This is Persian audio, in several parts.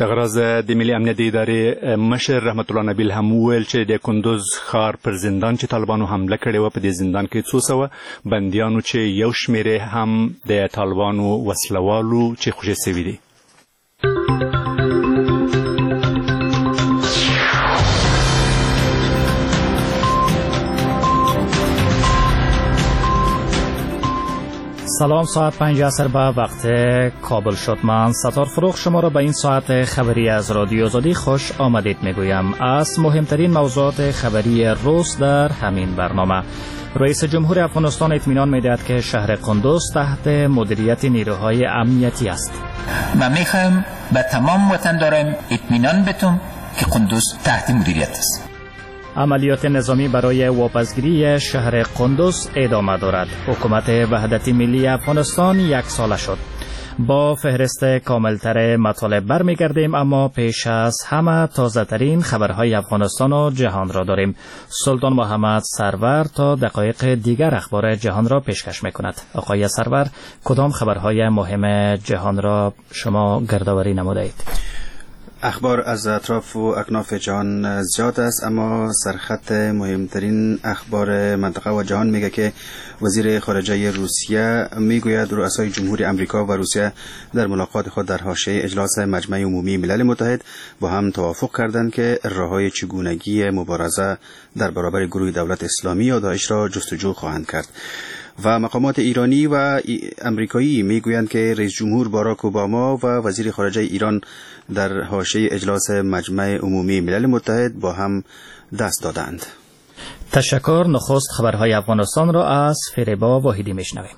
دغه راز د ملي امنیت ادارې مشر رحمت الله نبیل هم وویل چې د کندوز ښار پر زندان چې طالبانو حمله کړې وه په دې زندان کې 200 بندیانو چې یو شمېر هم د طالبانو وسلوالو چې خوشي سوي دي. سلام، ساعت 5 عصر به وقت کابل شد. من ستار فروغ شما را به این ساعت خبری از رادیو آزادی خوش آمدید میگویم. از مهمترین موضوعات خبری روز در همین برنامه: رئیس جمهور افغانستان اطمینان میدهد که شهر قندوز تحت مدیریت نیروهای امنیتی است. و میخوایم به تمام وطنداران اطمینان بدم که قندوز تحت مدیریت است. عملیات نظامی برای واپسگیری شهر قندوز ادامه دارد. حکومت وحدت ملی افغانستان 1 ساله شد. با فهرست کاملتر مطالب برمیگردیم، اما پیش از همه تازه ترین خبرهای افغانستان و جهان را داریم. سلطان محمد سرور تا دقایق دیگر اخبار جهان را پیشکش میکند. آقای سرور، کدام خبرهای مهم جهان را شما گردآوری نمودید؟ اخبار از اطراف و اکناف جهان زیاد است، اما سرخط مهمترین اخبار منطقه و جهان میگه که وزیر خارجه روسیه میگوید رؤسای جمهوری امریکا و روسیه در ملاقات خود در حاشیه اجلاس مجمع عمومی ملل متحد با هم توافق کردند که راههای چگونگی مبارزه در برابر گروه دولت اسلامی یا داعش را جستجو خواهند کرد. و مقامات ایرانی و امریکایی میگویند که رئیس جمهور باراک اوباما و وزیر خارجه ایران در حاشیه اجلاس مجمع عمومی ملل متحد با هم دست دادند. تشکر. نخست خبرهای افغانستان را از فریبا واحدی میشنویم.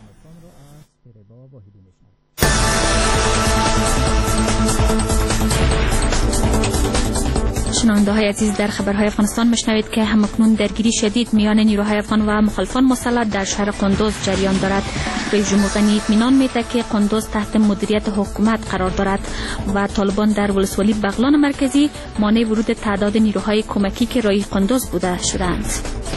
شنونده‌های عزیز، در خبرهای افغانستان میشنوید که همکنون درگیری شدید میان نیروهای افغان و مخالفان مسلح در شهر قندوز جریان دارد. رئیس جمهور غنی اطمینان میده که قندوز تحت مدیریت حکومت قرار دارد و طالبان در ولسوالی بغلان مرکزی مانع ورود تعداد نیروهای کمکی که راه قندوز بوده شدند.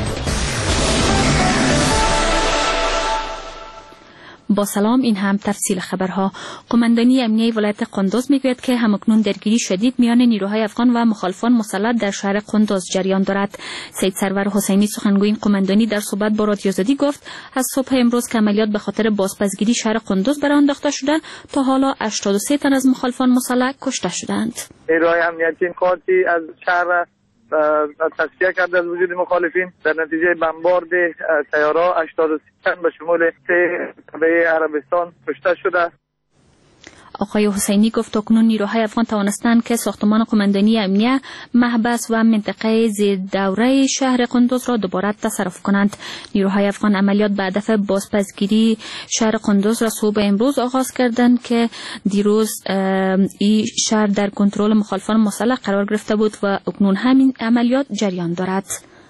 با سلام، این هم تفصیل خبرها. قماندانی امنیه ولایت قندوز میگوید که همکنون درگیری شدید میان نیروهای افغان و مخالفان مسلح در شهر قندوز جریان دارد. سید سرور حسینی سخنگوی این قماندانی در صحبت با رادیو آزادی گفت از صبح امروز که عملیات به خاطر بازپسگیری شهر قندوز برآں انداخته شده، تا حالا 83 تن از مخالفان مسلح کشته شدند. نیروهای امنیتی قاطی از شهر تصفیه کرده از وجود مخالفین. در نتیجه بمبارد سیاره‌ها 83 تن به شمول 3 تبع عربستان کشته شده. آقای حسینی گفت اکنون نیروهای افغان توانستند که ساختمان قماندانی امنیه، محبس و منطقه زیر دوره شهر قندوز را دوباره تصرف کنند. نیروهای افغان عملیات به هدف بازپسگیری شهر قندوز را صبح امروز آغاز کردند که دیروز این شهر در کنترل مخالفان مسلح قرار گرفته بود و اکنون همین عملیات جریان دارد.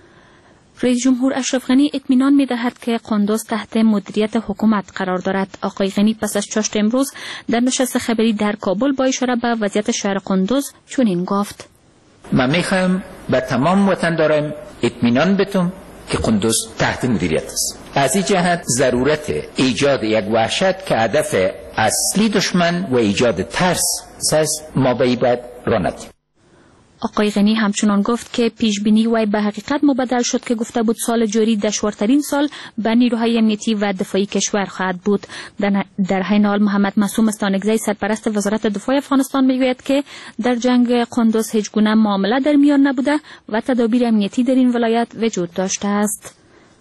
رئیس جمهور اشرف غنی اطمینان می‌دهد که قندوز تحت مدیریت حکومت قرار دارد. آقای غنی پس از چاشت امروز در نشست خبری در کابل با اشاره به وضعیت شهر قندوز چنین گفت: من میخواهم به تمام وطنداران اطمینان بدم که قندوز تحت مدیریت است. از این جهت ضرورت ایجاد یک وحشت که هدف اصلی دشمن و ایجاد ترس است ما باید راه ندهیم. آقای غنی همچنان گفت که پیشبینی وی به حقیقت مبدل شد که گفته بود سال جاری دشوارترین سال به نیروهای امنیتی و دفاعی کشور خواهد بود. در حین حال محمد معصوم استانکزی سرپرست وزارت دفاع افغانستان میگوید که در جنگ قندوز هیچ گونه معامله در میان نبوده و تدابیر امنیتی در این ولایت وجود داشته است.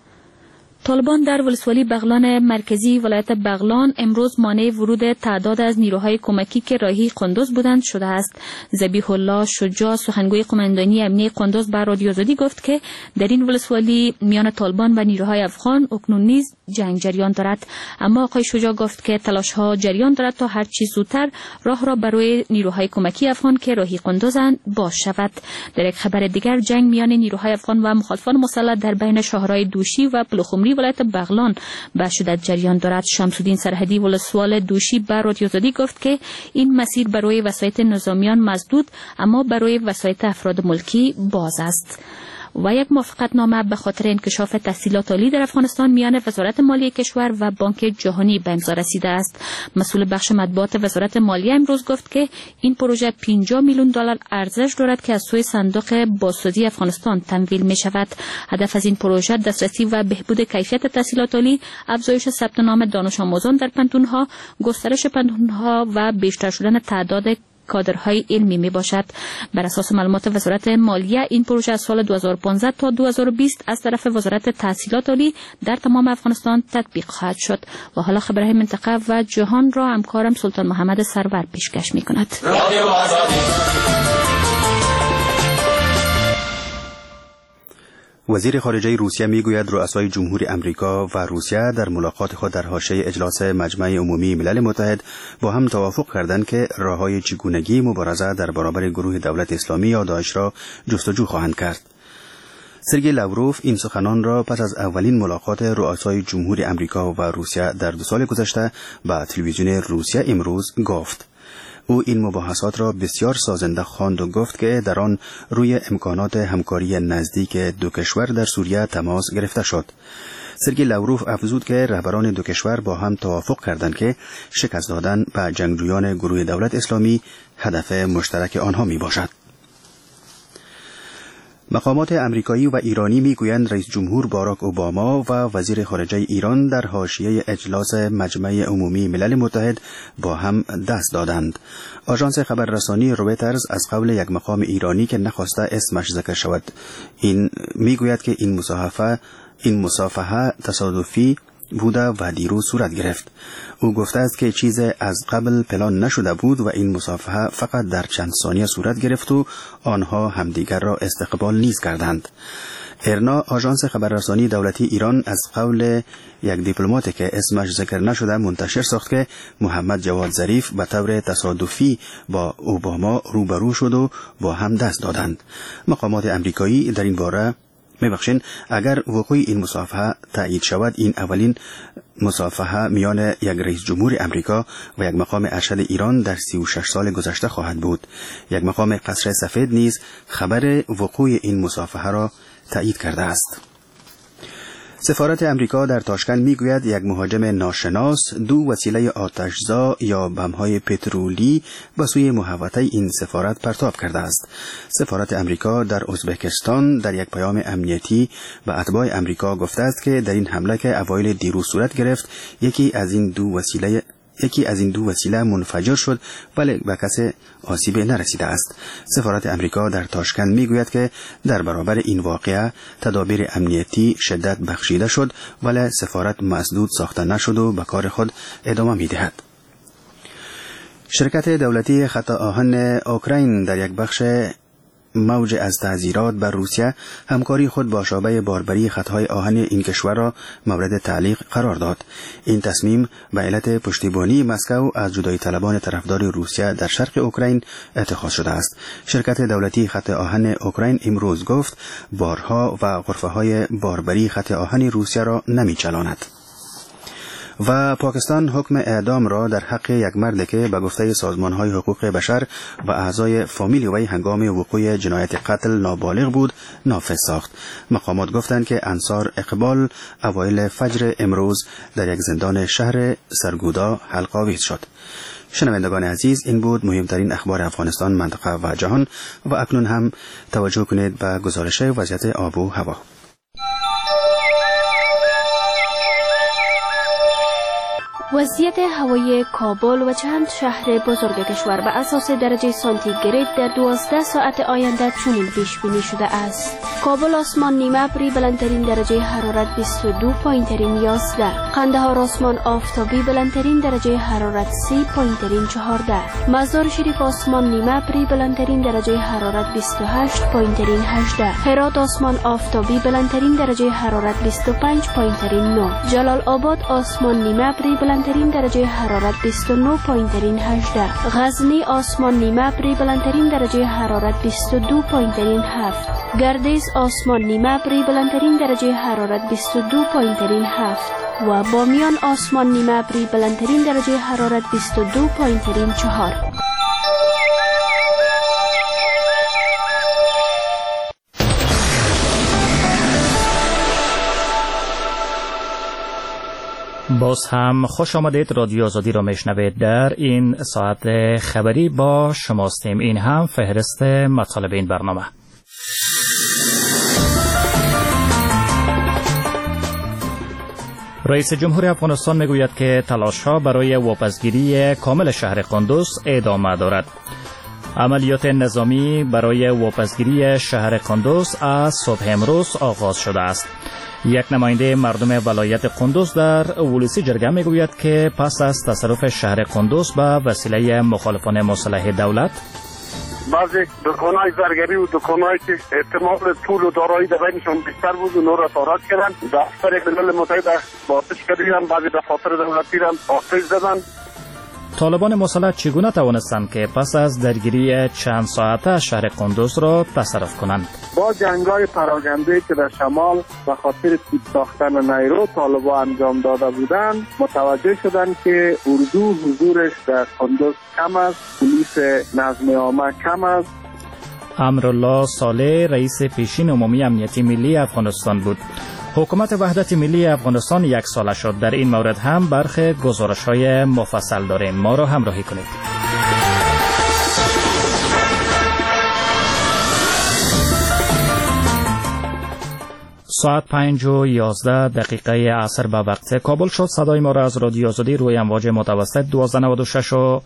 طالبان در ولسوالی بغلان مرکزی ولایت بغلان امروز مانع ورود تعداد از نیروهای کمکی که راهی قندوز بودند شده است. ذبیح الله شجاع سخنگوی قماندانی امنیه قندوز به رادیو آزادی گفت که در این ولسوالی میان طالبان و نیروهای افغان اکنون نیز جنگ جریان دارد، اما آقای شجاع گفت که تلاش‌ها جریان دارد تا هر چیز زودتر راه را برای نیروهای کمکی افغان که راهی قندوزند باز شود. در یک خبر دیگر، جنگ میان نیروهای افغان و مخالفان مسلح در بین شهرهای دوشی و پلخمری ولایت بغلان به شدت جریان دارد. شمس‌الدین سرحدی ولسوال دوشی به رادیو آزادی گفت که این مسیر برای وسایط نظامیان مسدود اما برای وسایط افراد ملکی باز است. و یک موافقتنامه به خاطر انکشاف تسهیلات عالی در افغانستان میان وزارت مالیه کشور و بانک جهانی به امضا رسیده است. مسئول بخش مطبوعات وزارت مالیه امروز گفت که این پروژه 50 میلیون دلار ارزش دارد که از سوی صندوق بازسازی افغانستان تمویل می شود. هدف از این پروژه دسترسی و بهبود کیفیت تحصیلات عالی، افزایش ثبت نام دانش آموزان در پنتونها، گسترش پنتونها و بیشتر شدن تعداد کادرهای علمی می باشد. بر اساس معلومات وزارت مالیه این پروژه از سال 2015 تا 2020 از طرف وزارت تحصیلات عالی در تمام افغانستان تطبیق خواهد شد. و حالا خبرهای منطقه و جهان را همکارم سلطان محمد سرور پیشکش می کند. وزیر خارجه روسیه میگوید رؤسای جمهوری امریکا و روسیه در ملاقات خود در حاشیه اجلاس مجمع عمومی ملل متحد با هم توافق کردند که راههای چگونگی مبارزه در برابر گروه دولت اسلامی یا داعش را جستجو خواهند کرد. سرگئی لاوروف این سخنان را پس از اولین ملاقات رؤسای جمهوری امریکا و روسیه در 2 سال گذشته با تلویزیون روسیه امروز گفت. او این مباحثات را بسیار سازنده خواند و گفت که در آن روی امکانات همکاری نزدیک دو کشور در سوریه تماس گرفته شد. سرگئی لاوروف افزود که رهبران دو کشور با هم توافق کردند که شکست دادن به جنگجویان گروه دولت اسلامی هدف مشترک آنها می باشد. مقامات امریکایی و ایرانی میگویند رئیس جمهور باراک اوباما و وزیر خارجه ایران در حاشیه اجلاس مجمع عمومی ملل متحد با هم دست دادند. آژانس خبررسانی رویترز از قول یک مقام ایرانی که نخواسته اسمش ذکر شود این میگوید که این مصافحه تصادفی بوده و دیروز صورت گرفت. او گفته است که چیز از قبل پلان نشده بود و این مصافحه فقط در چند ثانیه صورت گرفت و آنها همدیگر را استقبال نیز کردند. ارنا آژانس خبررسانی دولتی ایران از قول یک دیپلماتی که اسمش ذکر نشده منتشر ساخت که محمد جواد ظریف به طور تصادفی با اوباما روبرو شد و با هم دست دادند. مقامات امریکایی در این باره اگر وقوع این مصافحه تایید شود این اولین مصافحه میان یک رئیس جمهور امریکا و یک مقام ارشد ایران در 36 سال گذشته خواهد بود. یک مقام قصر سفید نیز خبر وقوع این مصافحه را تایید کرده است. سفارت امریکا در تاشکند میگوید یک مهاجم ناشناس 2 وسیله آتشزا یا بم‌های پترولی به سوی محوطه این سفارت پرتاب کرده است. سفارت امریکا در ازبکستان در یک پیام امنیتی به اتباع امریکا گفته است که در این حمله که اوایل دیروز صورت گرفت یکی از این دو وسیله منفجر شد ولی به کسی آسیب نرسیده است. سفارت امریکا در تاشکند میگوید که در برابر این واقعه تدابیر امنیتی شدت بخشیده شد ولی سفارت مسدود ساخته نشد و به کار خود ادامه میدهد. شرکت دولتی خط آهن اوکراین در یک بخش موج از تعزیرات بر روسیه همکاری خود با شعبه باربری خطهای آهن این کشور را مورد تعلیق قرار داد. این تصمیم به علت پشتیبانی مسکو از جدایی طلبان طرفدار روسیه در شرق اوکراین اتخاذ شده است. شرکت دولتی خط آهن اوکراین امروز گفت بارها و غرفه‌های باربری خط آهن روسیه را نمی‌چلاند. و پاکستان حکم اعدام را در حق یک مرد که به گفته سازمان‌های حقوق بشر و اعضای فامیل وی هنگام وقوع جنایت قتل نابالغ بود نافذ ساخت. مقامات گفتند که انصار اقبال اوایل فجر امروز در یک زندان شهر سرگودا حلق آویز شد. شنوندگان عزیز این بود مهمترین اخبار افغانستان، منطقه و جهان و اکنون هم توجه کنید به گزارش وضعیت آب و هوا. وضعیت هوای کابل و چند شهر بزرگ کشور به اساس درجه سانتیگراد در 12 ساعت آینده چنین پیش بینی شده است. کابل آسمان نیمه ابری بلندترین درجه حرارت 22، پایینترین 11. قندهار آسمان آفتابی بلندترین درجه حرارت 30، پایینترین 14. مزار شریف آسمان نیمه ابری بلندترین درجه حرارت 28، پایینترین 18. هرات آسمان آفتابی بلندترین درجه حرارت 25، پایینترین 9. جلال آباد آسمان نیمه ابری بلندترین درجه حرارت 29، پایینترین 18. غزنی آسمان نیمه ابری بلندترین درجه حرارت 22، پایینترین 7. گردیز آسمان نیمه ابری بلندترین درجه حرارت 22، پایینترین 7. و بامیان آسمان نیمه ابری بلندترین درجه حرارت 22، پایینترین 4. باز هم خوش آمدید. رادیو آزادی را میشنوید. در این ساعت خبری با شماستیم. این هم فهرست مطالب این برنامه. رئیس جمهور افغانستان میگوید که تلاش‌ها برای واپسگیری کامل شهر قندوز ادامه دارد. عملیات نظامی برای واپسگیری شهر قندوز از صبح امروز آغاز شده است. یک نماینده مردم ولایت قندوز در ولسی جرگه میگوید که پس از تصرف شهر قندوز به وسیله مخالفان مسلح دولت، بعضی دکان‌های زرگری و دکان‌هایی که احتمال طول و دارایی در بینشان بیشتر بود و نور را تاراج کردند. دفتر ملل متحد با آتش کردند، بعضی دفاتر دولتی را آتش زدند. طالبان مسلح چگونه توانستند که پس از درگیری چند ساعته شهر قندوز را تصرف کنند؟ با جنگ‌های پراگنده‌ای که در شمال به خاطر تیپ ساختن نیرو طالبان انجام داده بودند، متوجه شدند که اردو حضورش در قندوز کم است، پلیس نظم عامه کم است. امرالله صالح رئیس پیشین عمومی امنیتی ملی افغانستان بود. حکومت وحدت ملی افغانستان 1 ساله شد. در این مورد هم برخی گزارش‌های مفصل داریم. ما را همراهی کنید. ساعت 5:11 عصر به وقت کابل شد. صدای ما را از رادیو آزادی روی امواج متوسط 1296 و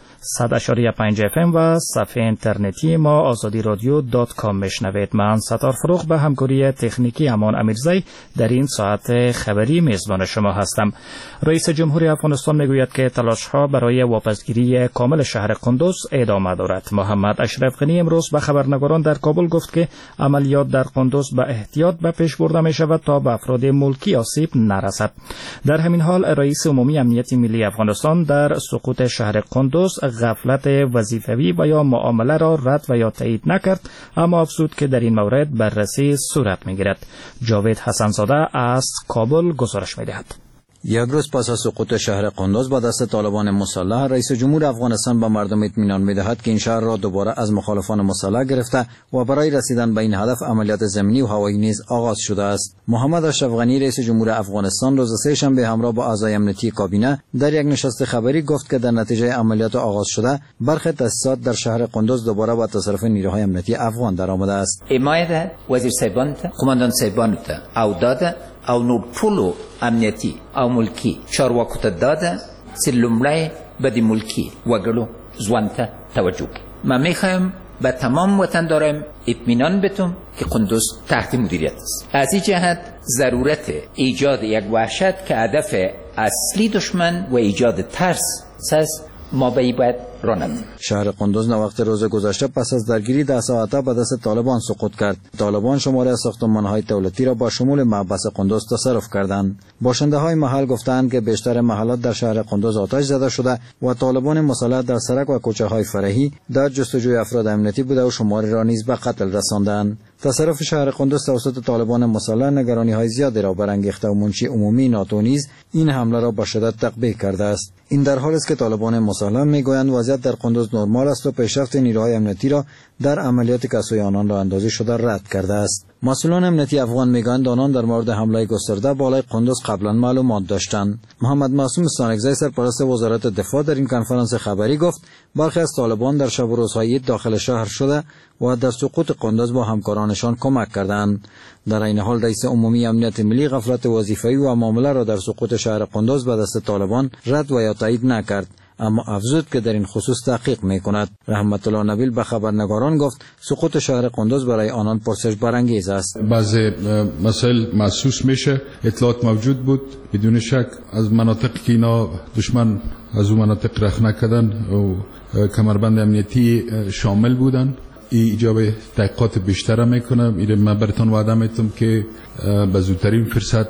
100.5 FM و صفحه اینترنتی ما azadiradyo.com میشنوید. من ستار فروغ به همکاری تکنیکی امان امیرزی در این ساعت خبری میزبان شما هستم. رئیس جمهور افغانستان میگوید که تلاش‌ها برای واپسگیری کامل شهر قندوز ادامه دارد. محمد اشرف غنی امروز به خبرنگاران در کابل گفت که عملیات در قندوز به احتیاط به پیش برده می شود تا به افراد ملکی آسیب نرسد. در همین حال رئیس عمومی امنیتی ملی افغانستان در سقوط شهر قندوز غفلت وظیفوی و یا معامله را رد و یا تایید نکرد، اما افزود که در این مورد بررسی صورت می‌گیرد. جاوید حسنزاده از کابل گزارش می‌دهد. یک روز پس از سقوط شهر قندوز با دست طالبان مسلح، رئیس جمهور افغانستان به مردم اطمینان می‌دهد که این شهر را دوباره از مخالفان مسلح گرفته و برای رسیدن به این هدف عملیات زمینی و هوایی نیز آغاز شده است. محمد اشرف غنی رئیس جمهور افغانستان روز سه‌شنبه همراه با اعضای امنیتی کابینه در یک نشست خبری گفت که در نتیجه عملیات آغاز شده برخی تاسیسات در شهر قندوز دوباره به تصرف نیروهای امنیتی افغان درآمده است. حمایت وزیر صاحبان ته، قماندان صاحبان ته او داده او نور ټولو امنیتی او ملکی چارواکو ته داده چې لومړی به د ملکی وګړو ژوند ته توجه کوي. من میخوایم به تمام وطنداران اطمینان بدم که قندوز تحت مدیریت است. از این جهت ضرورت ایجاد یک وحشت که هدف اصلی دشمن و ایجاد ترس است ما باید رانند. شهر قندوز وقت روز گذشته پس از درگیری 10 ساعته به دست طالبان سقوط کرد. طالبان شماره از ساختمان‌های دولتی را با شمول محبس قندوز تصرف کردند. باشنده‌های محل گفتند که بیشتر محلات در شهر قندوز آتش زده شده و طالبان مسلح در سرک و کوچه‌های فرعی در جستجوی افراد امنیتی بوده و شماری را نیز به قتل رساندند. تصرف شهر قندوز توسط طالبان مسلح نگرانی‌های زیادی را برانگیخته و منشی عمومی ناتو نیز این حمله را با شدت تقبیح کرده است. این در حالی است که طالبان مسلح میگویند وضعیت در قندوز نرمال است و پیشرفت نیروهای امنیتی را در عملیات که سوی آنان را اندازی شده رد کرده است. مسئولان امنیتی افغان میگویند آنان در مورد حمله گسترده بالای قندوز قبلا معلومات داشتند. محمد معصوم ستانکزی سرپرست وزارت دفاع در این کنفرانس خبری گفت برخی از طالبان در شب و روزهای داخل شهر شده و در سقوط قندوز با همکارانشان کمک کردند. در این حال رئیس عمومی امنیت ملی غفلت وظیفه‌ای و معامله را در سقوط شهر قندوز به دست طالبان رد و یا تایید نکرد، اما افزود که در این خصوص تحقیق می‌کند. رحمت الله نبیل به خبرنگاران گفت سقوط شهر قندوز برای آنان پرسش برانگیز است. بعضی مسائل محسوس میشه، اطلاعات موجود بود بدون شک از مناطقی که اینا دشمن از اون مناطق رخ نکردن و کمربند امنیتی شامل بودن. ایجاب تحقیقات بیشتر میکنه. من براتون وعده میتونم که به زودترین فرصت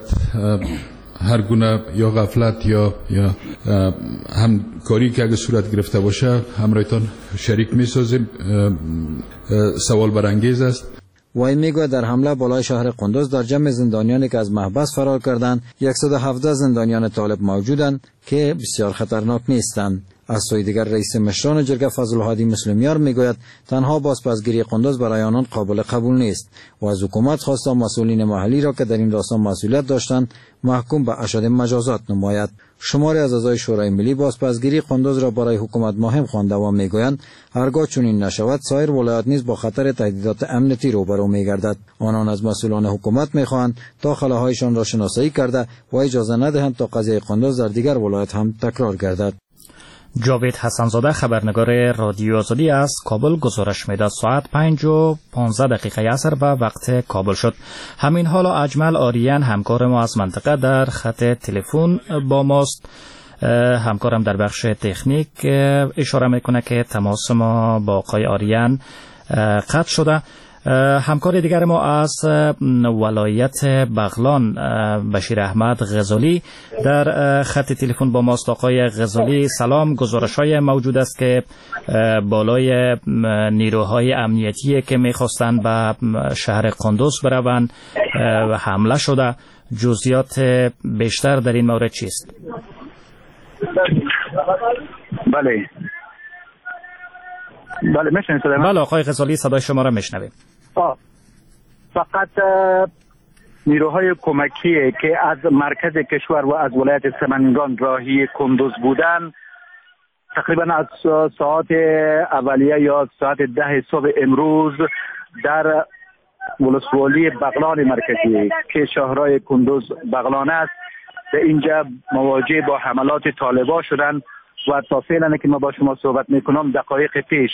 هر گونه یا غفلت یا هم کاری که اگه صورت گرفته باشه همراهتون شریک میسازیم. سوال برانگیز است. وی میگوید در حمله بالای شهر قندوز در جمع زندانیانی که از محبس فرار کردند 117 زندانیان طالب موجودند که بسیار خطرناک نیستند. از سوی دیگر رئیس مشران جرگه فضل الهادی مسلمیار میگوید تنها بازپسگیری قندوز برای آنان قابل قبول نیست و از حکومت خواسته مسئولین محلی را که در این راستا مسئولیت داشتند محکوم به اشد مجازات نماید. شماری از اعضای شورای ملی بازپسگیری قندوز را برای حکومت مهم خوانده و میگویند هرگاه چنین نشود سایر ولایات نیز با خطر تهدیدات امنیتی روبرو میگردد. آنان از مسئولان حکومت میخواهند تا خلاهایشان را شناسایی کرده و اجازه ندهند تا قضیه قندوز در دیگر ولایات هم تکرار گردد. جاوید حسنزاده خبرنگار رادیو آزادی از کابل گزارش میداد. ساعت 5:15 عصر و وقت کابل شد. همین حالا اجمل آریان همکار ما از منطقه در خط تلفن با ماست. همکارم در بخش تکنیک اشاره میکنه که تماس ما با آقای آریان قطع شده. همکار دیگر ما از ولایت بغلان بشیر احمد غزالی در خط تلفن با ماست. آقای غزالی سلام. گزارش‌های موجود است که بالای نیروهای امنیتی که می‌خواستند به شهر قندوز بروند و حمله شده. جزئیات بیشتر در این مورد چیست؟ بله میشنوید؟ بله آقای غزالی صدای شما را میشنویم. فقط نیروهای کمکی که از مرکز کشور و از ولایت سمنگان راهی قندوز بودن تقریبا از ساعت اولیه یا ساعت 10 صبح امروز در ولسوالی بغلان مرکزی که شهرهای قندوز بغلان است به اینجا مواجه با حملات طالبان شدن و تا فعلا که ما با شما صحبت میکنم دقایق پیش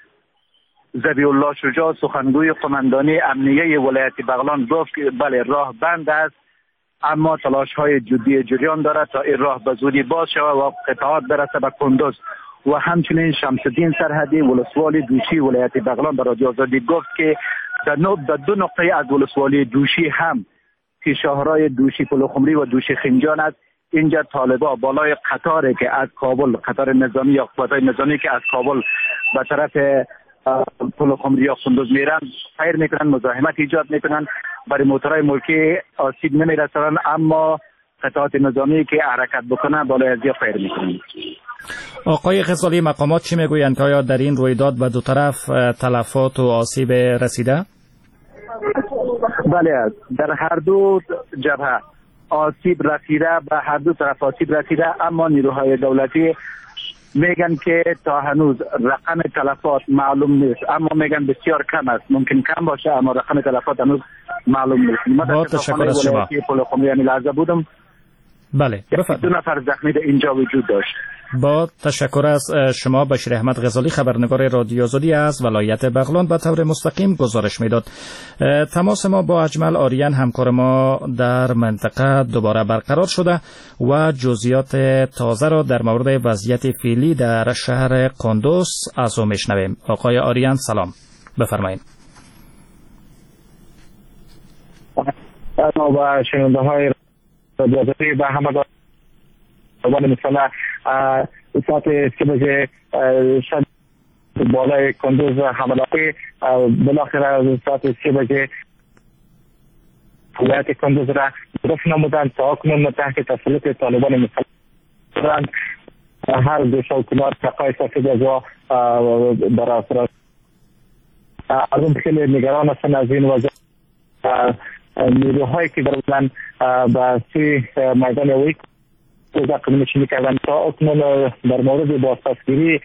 ذبیح الله شجاع سخنگوی قماندانی امنیه ولایت بغلان گفت که بله راه بند است اما تلاش های جدی جریان دارد تا این راه به زودی باز شود و قطعات برسه به قندوز. و همچنین شمس الدین سرحدی ولسوالی دوشی ولایت بغلان به رادیو آزادی گفت که در دو نقطه از ولسوالی دوشی هم که شهرهای دوشی پلوخمری و دوشی خنجان است اینجا طالبا بالای قطاری که از کابل قطار نظامی یا قوات نظامی که از کابل به طرف پلوخمری یا قندوز میرن فایر میکنن مزاحمت ایجاد میکنن برای موتورهای ملکی آسیب نمیرسونن اما قطعات نظامی که حرکت بکنن بالای از فایر میکنن. آقای غزالی مقامات چی میگویند که آیا در این رویداد به دو طرف تلفات و آسیب رسیده؟ بله در هر دو جبهه آسیب رسیده به هر دو طرف آسیب رسیده اما نیروهای دولتی میگن که تا هنوز رقم تلفات معلوم نیست اما میگن بسیار کم است ممکن کم باشه اما رقم تلفات هنوز معلوم نیست. با تشکر از شما. بودم بله دو نفر زخمی در اینجا وجود داشت. با تشکر از شما بشیر احمد غزالی خبرنگار رادیو آزادی از ولایت بغلان به طور مستقیم گزارش میداد. تماس ما با اجمل آریان همکار ما در منطقه دوباره برقرار شده و جزئیات تازه را در مورد وضعیت فعلی در شهر قندوز از او میشنویم. آقای آریان سلام بفرمایید. سلام و شنونده های رادیو آزادی و همه مثلا ساعت 3 بجه شب بالای قندوز حملاتی بالاخره ساعت 3 بجه ولایت قندوز را گرفت نمودند تا اکنون تحت تسلط طالبان مسلح هر دو شوکنات تقای سفید از برای افراد از اون خیلی نگران هستن از این وضع نیروهایی که بردن به سوی میدان ویک نشینی کردن تا اکنون در مورد بازپسگیری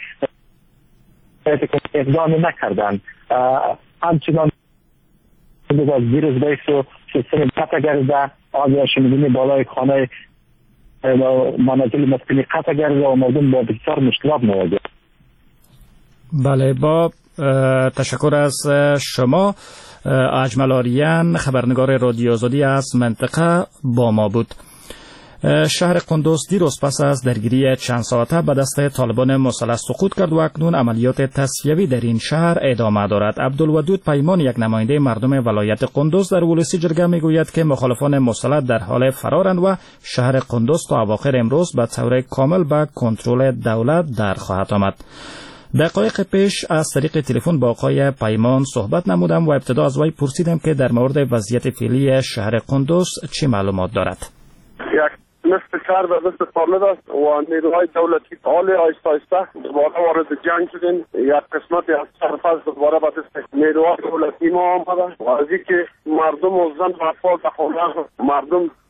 اقدامی نکردن. همچنان از دیروز بیست و سیستم قطع گرده آزیا شنیدنی بالای خانه منازل مسکنی قطع گرده و مردم با بسیار مشکلات مواجه. بله با تشکر از شما. اجمل آریان خبرنگار رادیو آزادی از منطقه با ما بود. شهر قندوز دیروز پس از درگیری چند ساعته به دست طالبان مسلح سقوط کرد و اکنون عملیات تصفیوی در این شهر ادامه دارد. عبدالودود پیمان یک نماینده مردم ولایت قندوز در ولسی جرگه میگوید که مخالفان مسلح در حال فرارند و شهر قندوز تا اواخر امروز به طور کامل به کنترل دولت در خواهد آمد. دقایق پیش از طریق تلفن با آقای پیمان صحبت نمودم و ابتدا از وی پرسیدم که در مورد وضعیت فعلی شهر قندوز چه معلومات دارد. مثل شهر و مثل طالب است و نیروهای دولتی حال آیسته آیسته دوباره وارد جنگ شدن. یک قسمتی از شهر فاز دوباره به دست نیروهای دولتی ما آمده و از اینکه مردم و زن و اطفال به خانه مردم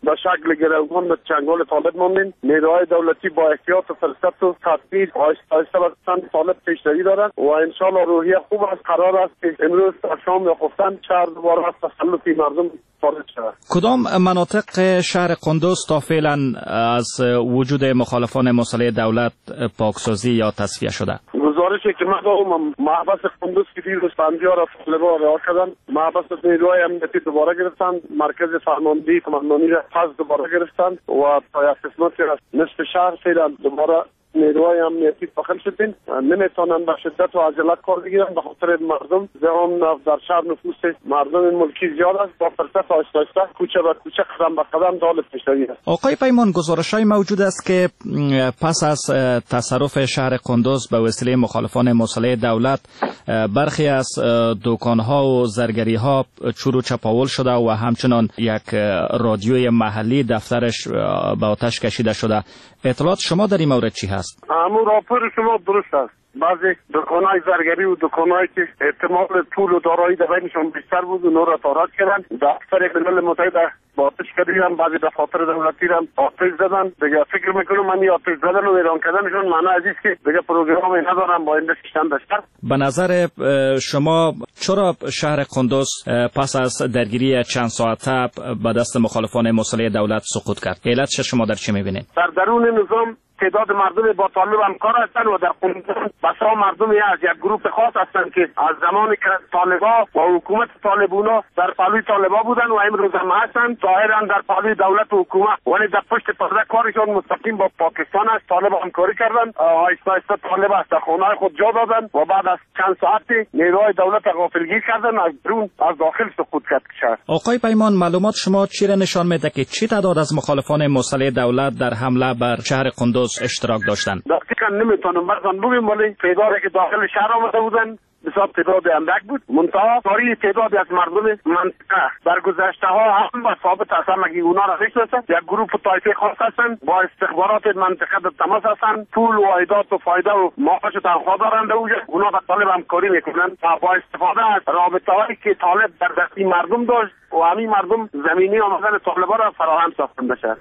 به شکل گروگان به چنگال طالب ماندیم. نیروهای دولتی با احتیاط و فرصت و تدبیر آهسته آهسته به سمت طالب پیشروی دارند و انشالله روحیه خوب است. قرار است که امروز تا شام یا خفتن شهر دوباره از تسلط مردم خارج شود. کدام مناطق شهر قندوز تا فعلا از وجود مخالفان مسلح دولت پاکسازی یا تصفیه شده؟ گزارشی که من دارم محبس قندوز که دیروز 50 را طالبان رها کردن، محبس نیروهای امنیتی دوباره گرفتن، مرکز فرماندهی کماندانی را پس دوباره گرفتن و تا یک قسمتی از نصف شهر فعلا دوباره نیروهای امنیتی داخل شدین. نمیتونن به شدت و عجله کار بگیرن به خاطر مردم. زمان در شهر نفوس مردم ملکی زیاد است. با فرصت آهسته آهسته کوچه به کوچه قدم به قدم دال پیشروی است. آقای پیمان، گزارش‌های موجود است که پس از تصرف شهر قندوز به وسیله مخالفان مسلح دولت برخی از دکان‌ها و زرگری‌ها چور و چپاول شده و همچنان یک رادیوی محلی دفترش به آتش کشیده شده. اطلاعات شما در این مورد چی هست؟ همون راپور شما درست است. بعضی دکان‌های زرگری و دکان‌هایی که احتمال پول و دارایی در بینشان بیشتر بود اونها را تاراج کردن. دفتر ملل متحد با آتش کردن، بعضی دفاتر دولتی را آتش زدن. دیگه فکر میکنم من آتش زدن و ویران کردنشون معنی از این که دیگه پروگرامی ندارم با این کشتن داشتن. به نظر شما چرا شهر قندوز پس از درگیری چند ساعته به دست مخالفان مسلح دولت سقوط کرد؟ علتش شما در چی می‌بینید؟ در درون نظام تعداد مردم با طالب همکار هستند و در قندوز بسا مردم از یک گروه خاص هستند که از زمانی که طالبا و حکومت طالبونا در پهلوی طالبا بودن و امروز هم هستند. ظاهرا در پهلوی دولت و حکومت ولی در پشت پرده کارشان مستقیم با پاکستان است. طالب همکاری کردند. آهسته آهسته طالب از خانه خود جا دادن و بعد از چند ساعتی نیروهای دولت غافلگیر کردن از درون از داخل سقوط کرد شهر. آقای پیمان، معلومات شما چی را نشان میده که چی تعداد از مخالفان مسلح دولت در حمله بر شهر قندوز اشتراک داشتن؟ دقیقاً نمیتونم براتون بگم ولی تعدادی که داخل شهر آمده بودن بسیار تعداد اندک بود. منتها کاری تعدادی از مردم منطقه در گذشته ها هم با ثابت هستن که اونا را نشناسن. یک گروه طایفه خاص هستن با استخبارات منطقه در تماس هستن. پول و عایدات و فایده و معاش و تنخواه دارند. اونا با طالب همکاری میکنن و با استفاده از رابطه‌هایی که طالب در دستی مردم داشت و همین مردم زمینی آمدن طالبا را فراهم ساختن بشه.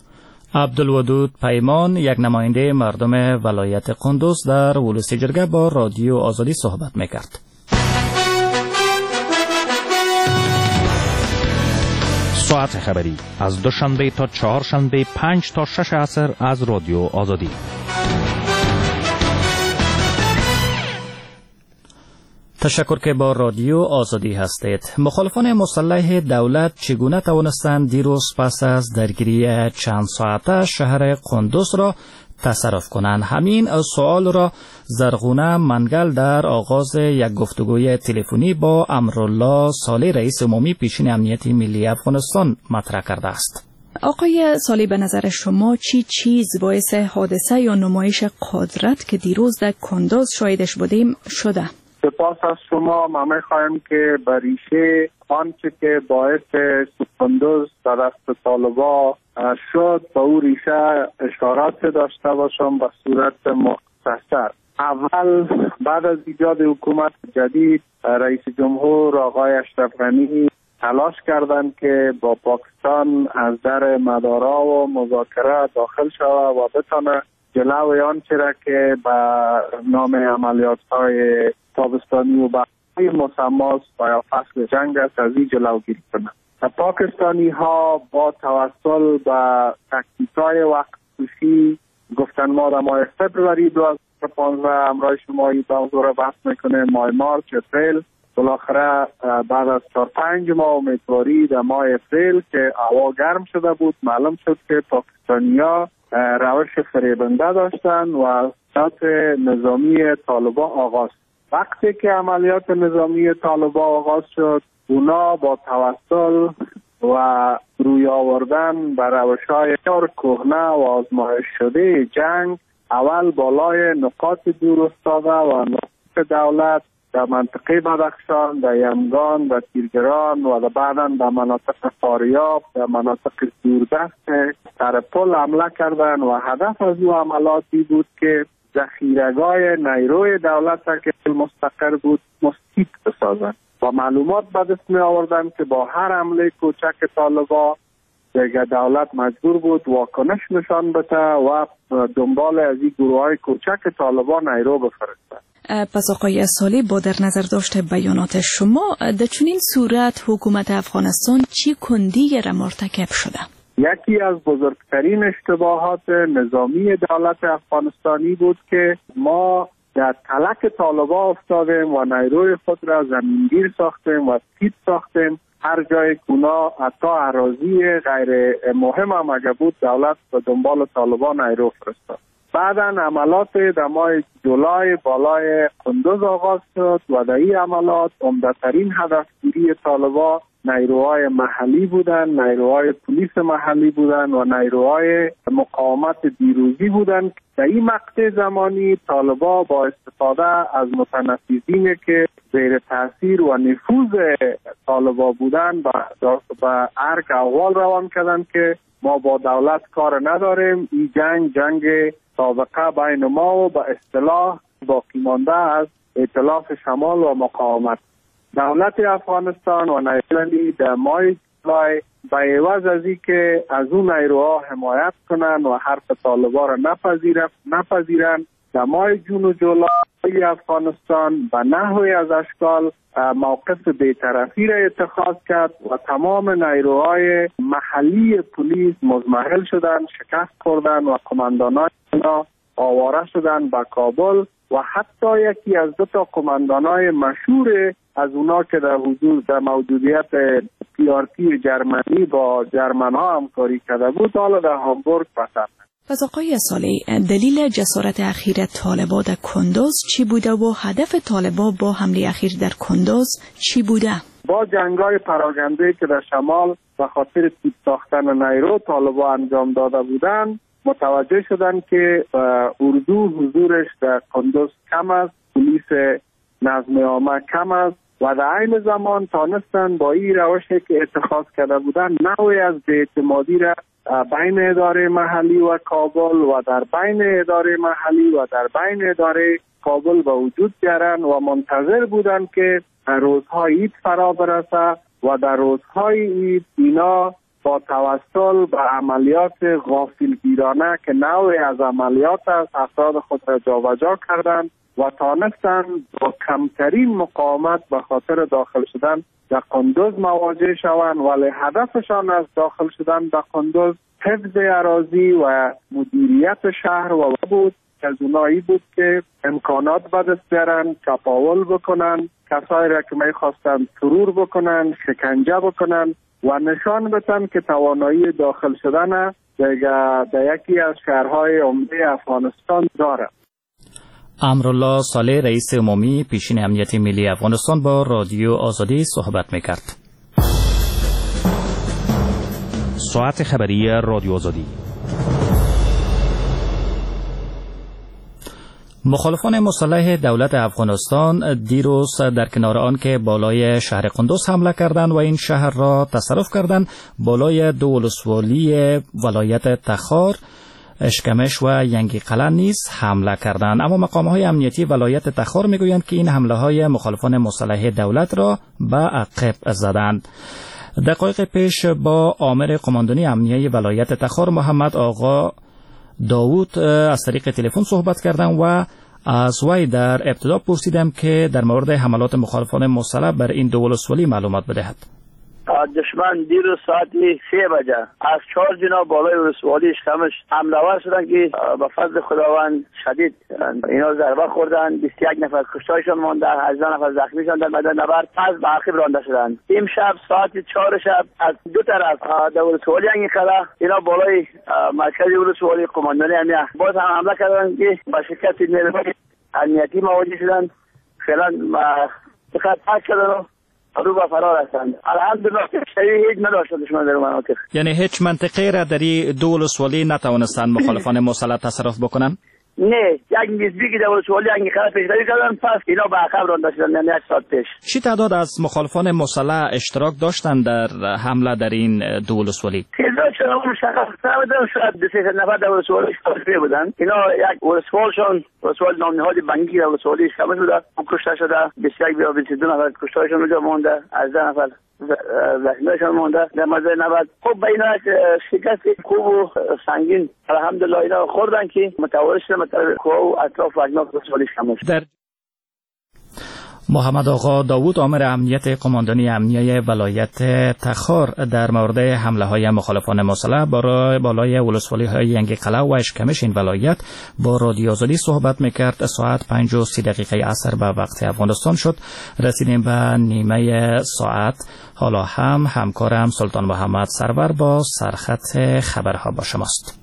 عبدالودود پیمان، یک نماینده مردم ولایت قندوز، در ولوسی جرگه با رادیو آزادی صحبت میکرد. ساعت خبری از دوشنبه تا چهارشنبه 5 تا 6 عصر از رادیو آزادی. تشکر که با رادیو آزادی هستید. مخالفان مسلح دولت چگونه توانستند دیروز پس از درگیری چند ساعته شهر قندوز را تصرف کنند؟ همین سوال را زرغونه منگل در آغاز یک گفتگوی تلفنی با امرالله صالح، رئیس عمومی پیشین امنیت ملی افغانستان، مطرح کرده است. آقای صالح، به نظر شما چی چیز باعث حادثه یا نمایش قدرت که دیروز در قندوز شاهدش بودیم شده؟ سپاس از شما. ما می‌خواهیم که به ریشه آنچه که باعث قندوز در دست طالبا شد به او ریشه اشارات داشته باشم به صورت مختصر. اول بعد از ایجاد حکومت جدید رئیس جمهور آقای اشرف غنی تلاش کردند که با پاکستان از در مدارا و مذاکره داخل شود و بتانه جلوی آنچه را که به نام عملیات‌های تابستانی و بهاری مسماست و یا فصل جنگ است از این جلوگیری کنند. پاکستانی ها با توسل به تکتیک‌های وقت کشی گفتن ما در ماه فبروری 2015 همراه شما این موضوع را بحث میکنه، ماه مارچ، اپریل، بالاخره بعد از 4-5 ماه امیدواری در ماه اپریل که هوا گرم شده بود معلوم شد که پاکستانی‌ها روش فریبنده داشتن و عملیات نظامی طالبان آغاز. وقتی که عملیات نظامی طالبان آغاز شد اونا با توسل و روی آوردن بر روش‌های بسیار کهنه و آزمایش شده جنگ اول بالای نقاط دور افتاده و نقاط دولت در منطقه بدخشان، در یمگان، در تیرگران و بعداً در مناطق فاریاب، در مناطق دوردست در پل حمله کردن و هدف از او عملاتی بود که ذخیره‌گاه نیروی دولت که مستقر بود مستیق بسازند و معلومات به دست می آوردن که با هر حمله کوچک طالبا دیگه دولت مجبور بود واکنش نشان بده و دنبال از این گروه‌های کوچک طالبان نیرو بفرسته. پس آقای صالح، با در نظر داشته بیانات شما، در چنین صورت حکومت افغانستان چی کندی را مرتکب شده؟ یکی از بزرگترین اشتباهات نظامی دولت افغانستانی بود که ما در تلک طالبان افتادیم و نیروی خود را زمینگیر ساختیم و تیت ساختیم. هر جای کونا حتی اراضی غیر مهم هم اگه بود دولت به دنبال طالبان نیرو فرستاد. بعدا عملات در ماه جولای بالای قندوز آغاز شد و در این عملات عمده‌ترین هدفگیری طالبان نیروهای محلی بودن، نیروهای پلیس محلی بودن و نیروهای مقاومت دیروزی بودن. در این مقطع زمانی طالبان با استفاده از متنفذین که زیر تاثیر و نفوذ طالبان بودن با ارگ احوال روان کردن که ما با دولت کار نداریم، این جنگ سابقه بین ما و به اصطلاح باقی مانده از ائتلاف شمال و مقاومت. دولت افغانستان و نیروهای در ماه جولای به عوض از این که از اون نیروها حمایت کنن و حرف طالبان را نپذیرن، در ماه جون و جولای افغانستان به نحوی از اشکال موقف بی‌طرفی را اتخاذ کرد و تمام نیروهای محلی پلیس مضمحل شدن، شکست خوردن و قماندانان آواره شدن به کابل و حتی یکی از دو تا قماندانای مشهور از اونا که در موجودیت PRT جرمنی با جرمن ها همکاری کرده بود حالا در هامبورگ پسند. پس آقای صالح، دلیل جسارت اخیر طالبان در کندوز چی بوده و هدف طالبان با حمله اخیر در کندوز چی بوده؟ با جنگای پراگنده که در شمال به خاطر تیپ ساختن نیرو طالبان انجام داده بودند، متوجه شدن که اردو حضورش در کندوز کم است، پلیس نظم عامه کم است و در عین زمان تانستن با این روشی که اتخاذ کرده بودن نوعی از بی‌اعتمادی را بین اداره محلی و کابل و در بین اداره محلی و در بین اداره کابل به وجود بیارن و منتظر بودن که روزهای عید فرا برسه و در روزهای عید اینا با توسل به عملیات غافلگیرانه که نوعی از عملیات است افراد خود را جابجا کردند و تانستند با کمترین مقاومت به خاطر داخل شدن در قندوز مواجه شوند، ولی هدفشان از داخل شدن در قندوز حفظ اراضی و مدیریت شهر و بود. از اونایی بود که امکانات به دست بیارن، چپاول بکنن، کسایی را که میخواستن ترور بکنن، شکنجه بکنن و نشان بدن که توانایی داخل شدن در یکی از شهرهای عمده افغانستان داره. امرالله صالح، رئیس عمومی پیشین امنیت ملی افغانستان، با رادیو آزادی صحبت میکرد. ساعت خبری رادیو آزادی. مخالفان مسلح دولت افغانستان دیروز در کنار آن که بالای شهر قندوز حمله کردند و این شهر را تصرف کردند، بالای دو ولسوالی ولایت تخار، اشکمش و ینگی قلعه نیز حمله کردند. اما مقام‌های امنیتی ولایت تخار میگویند که این حمله‌های مخالفان مسلح دولت را به عقب زدند. دقایق پیش با آمر قماندانی امنیه ولایت تخار محمد آقا داوود از طریق تلفن صحبت کردم و از وی در ابتدا پرسیدم که در مورد حملات مخالفان مسلح بر این دو ولسوالی معلومات بدهد. دشمن دیروز ساعت 3 بجه از 4 جنا بالای ولسوالی اشکمش حمله ور شدن که به فضل خداوند شدید اینا ضربه خوردن، 21 نفر کشتهشان مانده، 18 نفر زخمی شدند. در میدان نبرد پس به عقب رانده شدند. امشب ساعت 4 شب از دو طرف در ولسوالی ینگی قلعه اینا بالای مرکز ولسوالی قماندانی امنیه باز هم حمله کردند که با شرکت نیروهای امنیتی مواجه شدند. فعلا فقط پاک شدن رو به فرار هستند. الحمدلله هیچ نداشت دشمن در مناطق، یعنی هیچ منطقه را در دو ولسوالی نتوانستند مخالفان مسلح تصرف بکنن؟ نه، یک نسبی که در ولسوالی ینگی قلعه پیشروی کردن پس اینا به عقب رانده شدن. یعنی 1 ساعت پیش. چی تعداد از مخالفان مسلح اشتراک داشتند در حمله در این دو ولسوالی؟ تعداد شما مشخص نبودن، شاید 2-3 نفر در ولسوالی اشتراک بودن. اینا یک ولسوالشون ولسوال نامنهاد بنگی که در ولسوالی اشتراک بوده، کشته شده. 22 نفر کشتهشون اونجا مونده، 18 نفر زخمیشان مانده در مزه 90. خب به اینا شکست خوب و سنگین الحمدلله اینا خوردن که متوارش مطلب کوه و اطراف و اجناق رسوالیش کمش. محمد آقا داوود آمر امنیت قماندانی امنیه ولایت تخار در مورد حمله های مخالفان مسلح بالای ولسوالی های ینگ قلعه و اشکمش این ولایت با رادیو آزادی صحبت میکرد. ساعت 5:30 عصر به وقت افغانستان شد. رسیدیم به نیمه ساعت. حالا همکارم سلطان محمد سرور با سرخط خبرها با شماست.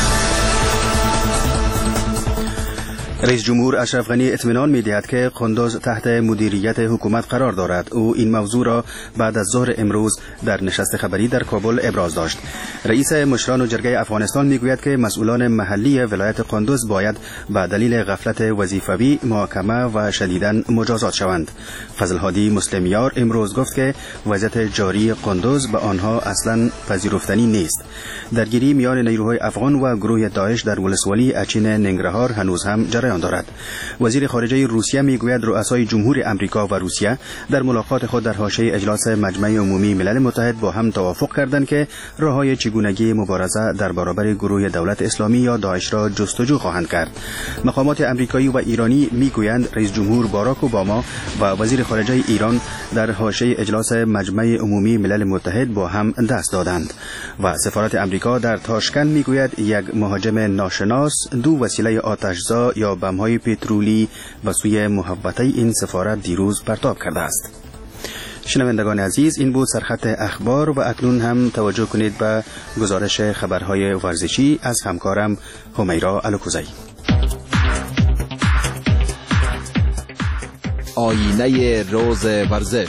رئیس جمهور اشرف غنی اطمینان می‌دهد که قندوز تحت مدیریت حکومت قرار دارد. او این موضوع را بعد از ظهر امروز در نشست خبری در کابل ابراز داشت. رئیس مشران و جرگه افغانستان میگوید که مسئولان محلی ولایت قندوز باید به دلیل غفلت وظیفوی محاکمه و شدیداً مجازات شوند. فضل هادی مسلمیار امروز گفت که وضعیت جاری قندوز به آنها اصلاً پذیرفتنی نیست. درگیری میان نیروهای افغان و گروه داعش در ولسوالی اچین ننگرهار هنوز هم جریان دارد. وزیر خارجه روسیه میگوید رؤسای جمهور امریکا و روسیه در ملاقات خود در حاشیه اجلاس مجمع عمومی ملل متحد با هم توافق کردند که راههای چگونگی مبارزه در برابر گروه دولت اسلامی یا داعش را جستجو خواهند کرد. مقامات امریکایی و ایرانی میگویند رئیس جمهور باراک اوباما و وزیر خارجه ایران در حاشیه اجلاس مجمع عمومی ملل متحد با هم دست دادند و سفارت امریکا در تاشکند میگوید یک مهاجم ناشناس 2 وسیله آتشزا یا بم‌های پترولی به سوی محوطه این سفارت دیروز پرتاب کرده است. شنوندگان عزیز، این بود سرخط اخبار و اکنون هم توجه کنید به گزارش خبرهای ورزشی از همکارم همیرا الکوزی. آینه روز ورزش.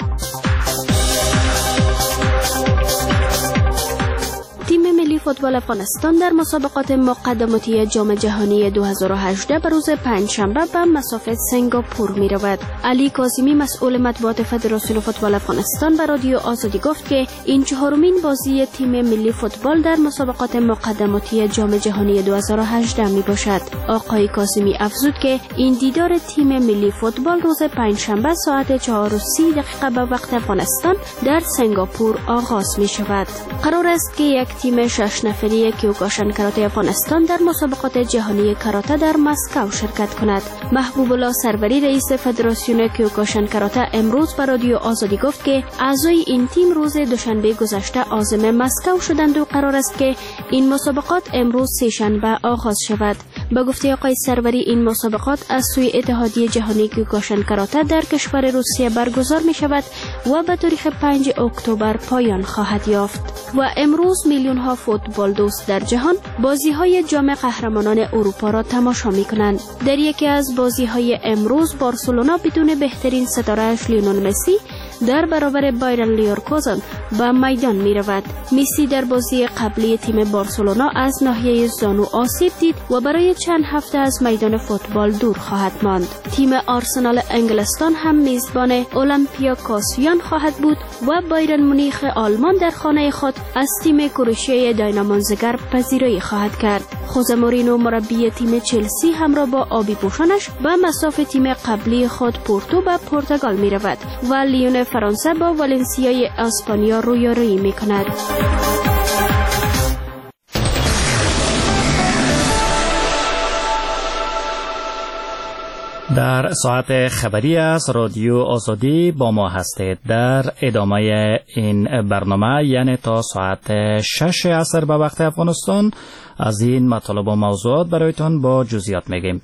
تیم ملی فوتبال افغانستان در مسابقات مقدماتی جام جهانی 2018 به روز پنجشنبه به مسافت سنگاپور می رود. علی کاظمی مسئول مطبوعات فدراسیون فوتبال افغانستان به رادیو آزادی گفت که این 4مین بازی تیم ملی فوتبال در مسابقات مقدماتی جام جهانی 2018 می باشد. آقای کاظمی افزود که این دیدار تیم ملی فوتبال روز پنجشنبه ساعت 4:30 به وقت افغانستان در سنگاپور آغاز می شود. قرار است که یک تیم 6 نفری کیوکوشن کاراته افغانستان در مسابقات جهانی کاراته در مسکو شرکت کند. محبوب الله سروری رئیس فدراسیون کیوکوشن کاراته امروز به رادیو آزادی گفت که اعضای این تیم روز دوشنبه گذشته عازم مسکو شدند و قرار است که این مسابقات امروز سه‌شنبه آغاز شود. به گفته آقای سروری این مسابقات از سوی اتحادیه جهانی کیوکوشن کاراته در کشور روسیه برگزار می شود و به تاریخ 5 اکتبر پایان خواهد یافت. و امروز میلیون ها فوتبال دوست در جهان بازی های جام قهرمانان اروپا را تماشا می کنند. در یکی از بازی های امروز بارسلونا بدون بهترین ستاره‌اش لیونل مسی در برابر بایرن لیورکوزن به میدان می رود. مسی در بازی قبلی تیم بارسلونا از ناحیه زانو آسیب دید و برای چند هفته از میدان فوتبال دور خواهد ماند. تیم آرسنال انگلستان هم میزبان اولمپیاکوسیان خواهد بود و بایرن مونیخ آلمان در خانه خود از تیم کروشیای داینامو زاگرب پذیرایی خواهد کرد. خوزه مورینو مربی تیم چلسی همراه با آبی پوشانش به مصاف تیم قبلی خود پورتو به پرتغال می رود و لیون فرانسه با والنسیای اسپانیا رویارویی می کند. در ساعت خبری از رادیو آزادی با ما هستید. در ادامه این برنامه یعنی تا ساعت 6 عصر به وقت افغانستان از این مطالب و موضوعات برایتان با جزئیات میگیم.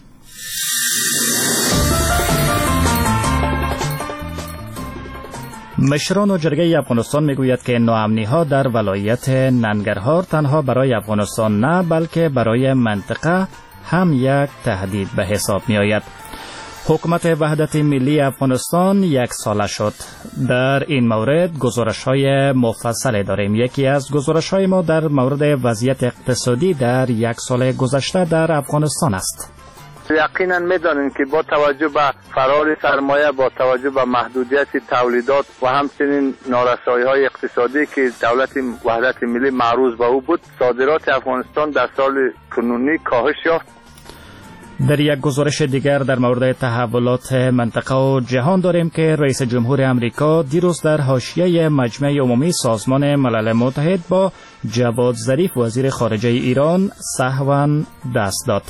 مشران و جرگه افغانستان میگوید که ناامنی ها در ولایت ننگرهار تنها برای افغانستان نه بلکه برای منطقه هم یک تهدید به حساب می آید. حکومت وحدت ملی افغانستان 1 ساله شد. در این مورد گزارش های مفصل داریم. یکی از گزارش های ما در مورد وضعیت اقتصادی در 1 سال گذشته در افغانستان است. یقینا می‌دانیم که با توجه به فرار سرمایه، با توجه به محدودیت تولیدات و همچنین نارسایی‌های اقتصادی که دولت وحدت ملی معروض به او بود، صادرات افغانستان در سال کنونی کاهش یافت. در یک گزارش دیگر در مورد تحولات منطقه و جهان داریم که رئیس جمهور امریکا دیروز در حاشیه مجمع عمومی سازمان ملل متحد با جواد ظریف وزیر خارجه ایران سهواً دست داد.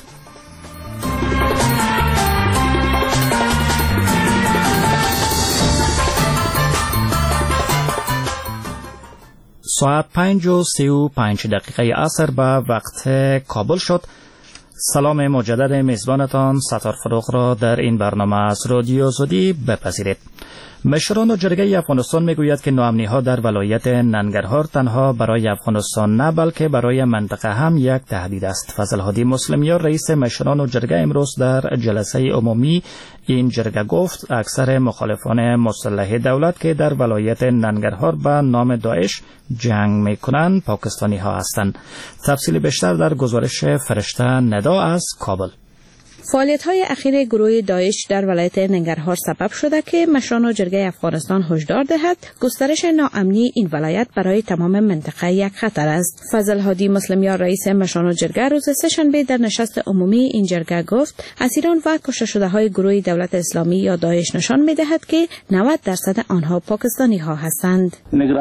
ساعت 5:35 عصر به وقت کابل شد. سلام مجدد میزبانتان ستار فروغ را در این برنامه از رادیو آزادی بپذیرید. مشران جرگه افغانستان میگوید که ناامنی‌ها در ولایت ننگرهار تنها برای افغانستان نه بلکه برای منطقه هم یک تهدید است. فضل هادی مسلمیار رئیس مشران جرگه امروز در جلسه عمومی این جرگه گفت اکثر مخالفان مسلح دولت که در ولایت ننگرهار به نام داعش جنگ میکنند پاکستانی ها هستند. تفصیل بیشتر در گزارش فرشته ندا از کابل. فعالیت‌های اخیر گروه داعش در ولایت ننگرهار سبب شده که مشران جرگه افغانستان هشدار دهد گسترش ناامنی این ولایت برای تمام منطقه یک خطر است. فضل هادی مسلمیار رئیس مشران جرگه روز سه‌شنبه در نشست عمومی این جرگه گفت اسیران و کشته شده‌های گروه دولت اسلامی یا داعش نشان می‌دهد که 90% آنها پاکستانی‌ها هستند.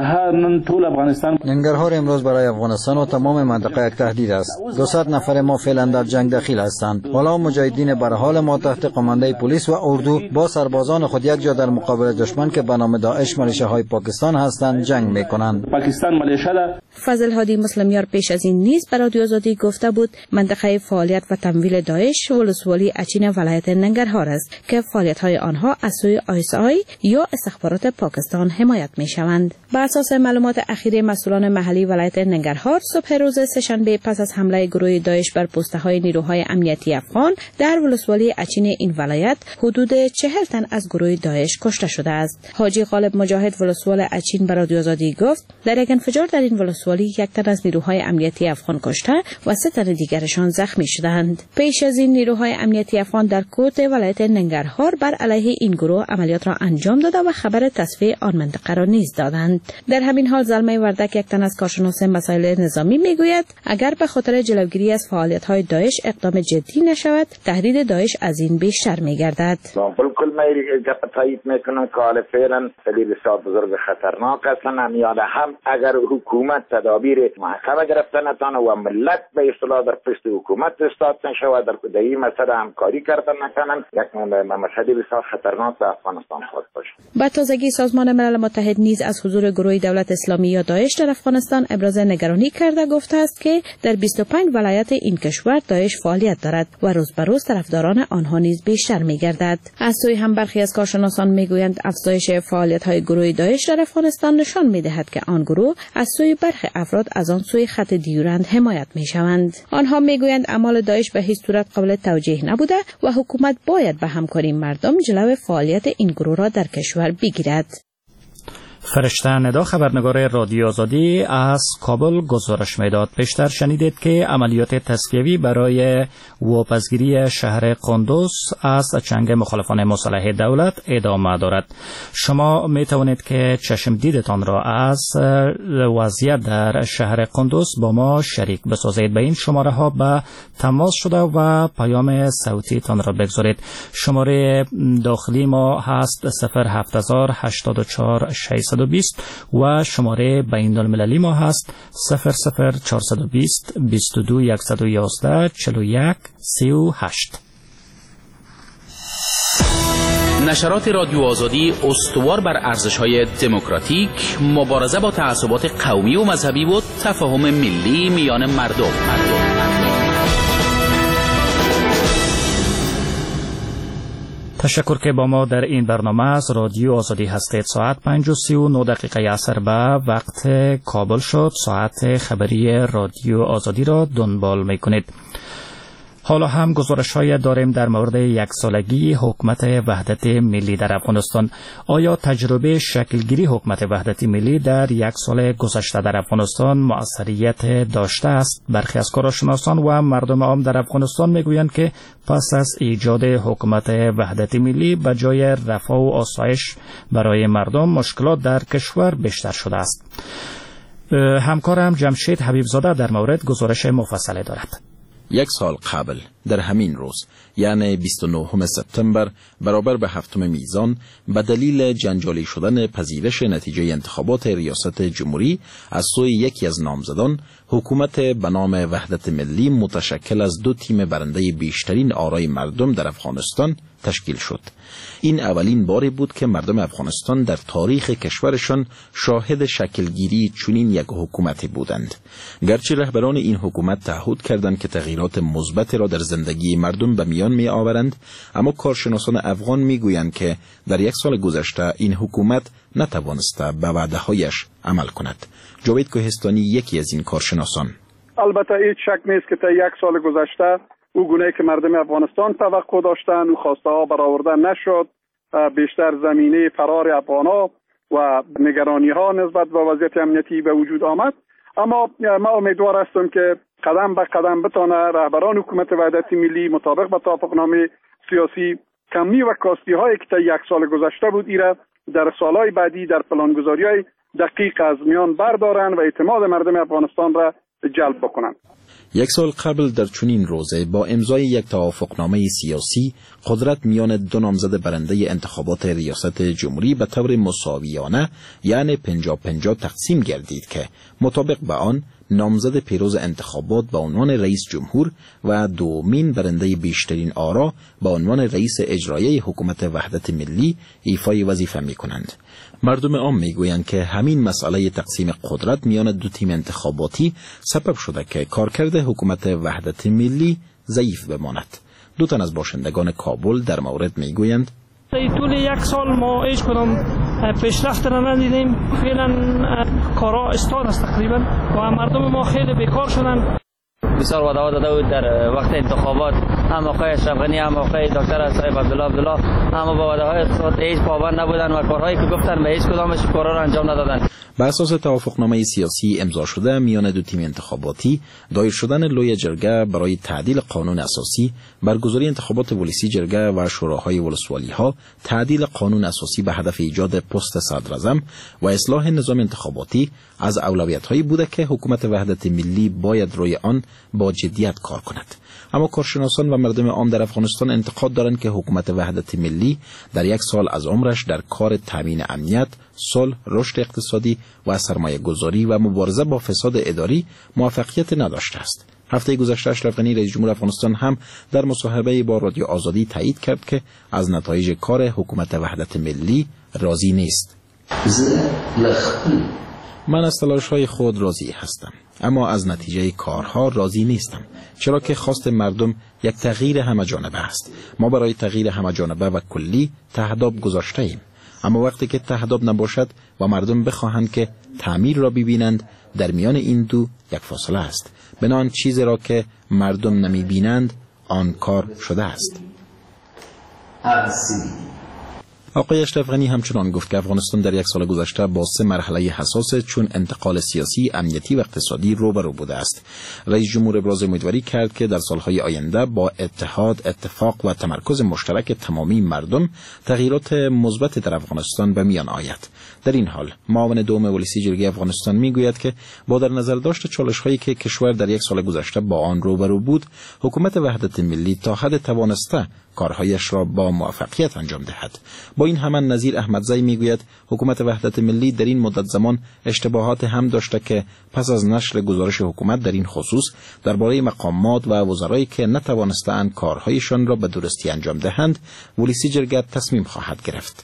ننگرهار امروز برای افغانستان و تمام منطقه یک تهدید است. 200 نفر ما فعلا در جنگ دخیل هستند. حالا مجاهدین به حال ما تحت قماندهی پلیس و اردو با سربازان خود یک جا در مقابل دشمن که به نام داعش ملیشه‌های پاکستان هستند جنگ می‌کنند. فضل هادی مسلمیار پیش از این نیز به رادیو آزادی گفته بود منطقه فعالیت و تمویل داعش ولسوالی اچین ولایت ننگرهار است که فعالیت‌های آنها از سوی آی‌اس-آی یا استخبارات پاکستان حمایت می‌شوند. بر اساس معلومات اخیر مسئولان محلی ولایت ننگرهار صبح روز سه‌شنبه پس از حمله گروه داعش بر پست‌های نیروهای امنیتی افغان در ولسوالی اچین این ولایت حدود 40 تن از گروه داعش کشته شده است. حاجی غالب مجاهد ولسوال اچین به رادیو آزادی گفت در یک انفجار در این ولسوالی یک تن از نیروهای امنیتی افغان کشته و 3 تن دیگرشان زخمی شدند. پیش از این نیروهای امنیتی افغان در کوت ولایت ننگرهار بر علیه این گروه عملیات را انجام داده و خبر تصفیه آن منطقه را نیز دادند. در همین حال زلمه وردک یک تن از کارشناس مسائل نظامی میگوید اگر به خاطر جلوگیری از فعالیت‌های داعش اقدام جدی نشود تهدید داعش از این بیشتر می‌گردد. بالکل من تایید میکنم که حال فعلا خیلی بسیار بزرگ خطرناک هستند. هم اگر حکومت تدابیر محکمه گرفته نتونه و ملت به اصطلاح در پشت حکومت استاد نشود در کدایی مسئله همکاری کردن نکنن یک مسئله بسیار خطرناک به افغانستان خود باشه. با تازگی سازمان ملل متحد نیز از حضور گروه دولت اسلامی یا داعش در افغانستان ابراز نگرانی کرده گفته است که در 25 ولایت این کشور داعش فعالیت دارد و روز به روز طرفداران آنها نیز بیشتر می‌گردد. از سوی هم برخی از کارشناسان میگویند افزایش فعالیت‌های گروه داعش در افغانستان نشان می‌دهد که آن گروه از سوی برخی افراد از آن سوی خط دیورند حمایت می‌شوند. آنها میگویند اعمال داعش به هیچ صورت قابل توجیه نبوده و حکومت باید به همکاری مردم جلوی فعالیت این گروه را در کشور بگیرد. فرشته ندا خبرنگار رادیو آزادی از کابل گزارش میداد. پیشتر شنیدید که عملیات تصفیوی برای واپسگیری شهر قندوز از چنگ مخالفان مسلح دولت ادامه دارد. شما می توانید که چشم دیدتان را از وضعیت در شهر قندوز با ما شریک بسازید. به این شماره ها به تماس شده و پیام صوتی تان را بگذارید. شماره داخلی ما هست 07084 و شماره بین المللی ما هست 00420 22 111 41 38. نشرات رادیو آزادی استوار بر ارزش‌های دموکراتیک، مبارزه با تعصبات قومی و مذهبی و تفاهم ملی میان مردم. تشکر که با ما در این برنامه از رادیو آزادی هستید. ساعت 5:39 عصر به وقت کابل شد. ساعت خبری رادیو آزادی را دنبال میکنید. حالا هم گزارش‌های داریم در مورد یک سالگی حکومت وحدت ملی در افغانستان. آیا تجربه شکلگیری حکومت وحدت ملی در یک سال گذشته در افغانستان مؤثریت داشته است؟ برخی از کارشناسان و مردم عام در افغانستان میگویند که پس از ایجاد حکومت وحدت ملی به جای رفاه و آسایش برای مردم مشکلات در کشور بیشتر شده است. همکارم جمشید حبیبزاده در مورد گزارش مفصل دارد. یک سال قبل در همین روز یعنی 29 سپتامبر برابر به 7 میزان به دلیل جنجالی شدن پذیرش نتیجه انتخابات ریاست جمهوری از سوی یکی از نامزدان، حکومت به نام وحدت ملی متشکل از 2 تیم برنده بیشترین آرای مردم در افغانستان تشکیل شد. این اولین باری بود که مردم افغانستان در تاریخ کشورشان شاهد شکلگیری چنین یک حکومتی بودند. گرچه رهبران این حکومت تعهد کردند که تغییرات مثبت را در زندگی مردم به میان می آورند، اما کارشناسان افغان می گویند که در یک سال گذشته این حکومت نتوانسته به وعده‌هایش عمل کند. جاوید کوهستانی یکی از این کارشناسان: البته هیچ شک نیست که تا یک سال گذشته او گونه‌ای که مردم افغانستان توقع داشتند و خواسته ها برآورده نشد. بیشتر زمینه فرار افغان‌ها و نگرانی ها نسبت به وضعیت امنیتی به وجود آمد. اما ما امیدوار هستم که قدم به قدم بتانه رهبران حکومت وحدت ملی مطابق با توافقنامه سیاسی کمی و کاستی هایی که تا یک سال گذشته بود ایره در سالهای بعدی در پلانگذاری های دقیق از میان بردارن و اعتماد مردم افغانستان را جلب بکنن. یک سال قبل در چنین روزه با امضای یک توافقنامه سیاسی قدرت میان 2 نامزد برنده انتخابات ریاست جمهوری به طور مساویانه یعنی 50-50 تقسیم گردید که مطابق به آن نامزد پیروز انتخابات به عنوان رئیس جمهور و دومین برنده بیشترین آرا به عنوان رئیس اجرایی حکومت وحدت ملی ایفای وظیفه می کنند. مردم عام می گویند که همین مسئله تقسیم قدرت میان 2 تیم انتخاباتی سبب شده که کارکرد حکومت وحدت ملی ضعیف بماند. 2 تن از باشندگان کابل در مورد می گویند: طول یک سال ما هیچ کدام پیشرفت را ندیدیم. فعلا کارا استاد است تقریبا و مردم ما خیلی بیکار شدن. بسیار وعده داده بود در وقت انتخابات، هم آقای اشرف غنی هم آقای دکتر صاحب عبدالله، اما با وعده‌های خود هیچ پابند نبودن و کارهایی که گفتن به هیچ کدامش کارا را انجام ندادن. بر اساس توافقنامه سیاسی امضا شده میان 2 تیم انتخاباتی، دایر شدن لوی جرگه برای تعدیل قانون اساسی، برگزاری انتخابات ولسی جرگه و شوراهای ولسوالی‌ها، تعدیل قانون اساسی به هدف ایجاد پست صدراعظم و اصلاح نظام انتخاباتی از اولویت‌هایی بوده که حکومت وحدت ملی باید روی آن با جدیت کار کند. اما کارشناسان و مردم عام در افغانستان انتقاد دارند که حکومت وحدت ملی در 1 سال از عمرش در کار تامین امنیت، صلح، رشد اقتصادی و سرمایه گذاری و مبارزه با فساد اداری موفقیت نداشته است. هفته گذشته اشرف غنی رئیس جمهور افغانستان هم در مصاحبه با رادیو آزادی تایید کرد که از نتایج کار حکومت وحدت ملی راضی نیست. من از تلاش‌های خود راضی هستم، اما از نتیجه کارها راضی نیستم، چرا که خواست مردم یک تغییر همه‌جانبه است. ما برای تغییر همه‌جانبه و کلی تهداب گذاشته ایم، اما وقتی که تهداب نباشد و مردم بخواهند که تعمیر را ببینند، در میان این 2 یک فاصله است. بنان چیزی را که مردم نمی بینند آن کار شده است. آقای اشرف غنی همچنان گفت که افغانستان در 1 سال گذشته با 3 مرحله حساس چون انتقال سیاسی، امنیتی و اقتصادی روبرو بوده است. رئیس جمهور ابراز امیدواری کرد که در سالهای آینده با اتحاد، اتفاق و تمرکز مشترک تمامی مردم تغییرات مثبت در افغانستان به میان آید. در این حال معاون دوم ولسی جرگه افغانستان میگوید که با در نظر داشت چالش‌هایی که کشور در 1 سال گذشته با آن روبرو بود، حکومت وحدت ملی تا حد توانسته کارهایش را با موفقیت انجام دهد. با این همان نظیر احمدزی میگوید حکومت وحدت ملی در این مدت زمان اشتباهات هم داشته که پس از نشر گزارش حکومت در این خصوص درباره مقامات و وزرایی که نتوانستند کارهایشان را به درستی انجام دهند، ولسی جرگه تصمیم خواهد گرفت.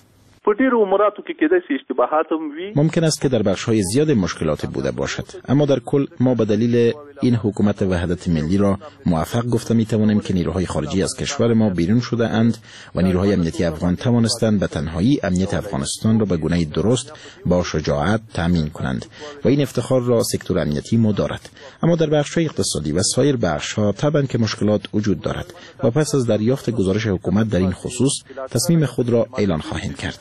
ممکن است که در بخش‌های زیاد مشکلات بوده باشد، اما در کل ما به دلیل این حکومت وحدت ملی را موفق گفته می‌توانیم که نیروهای خارجی از کشور ما بیرون شده اند و نیروهای امنیتی افغان توانستند به تنهایی امنیت افغانستان را به گونه درست با شجاعت تامین کنند و این افتخار را سکتور امنیتی ما دارد. اما در بخش‌های اقتصادی و سایر بخش‌ها طبعاً که مشکلات وجود دارد و پس از دریافت گزارش حکومت در این خصوص تصمیم خود را اعلان خواهیم کرد.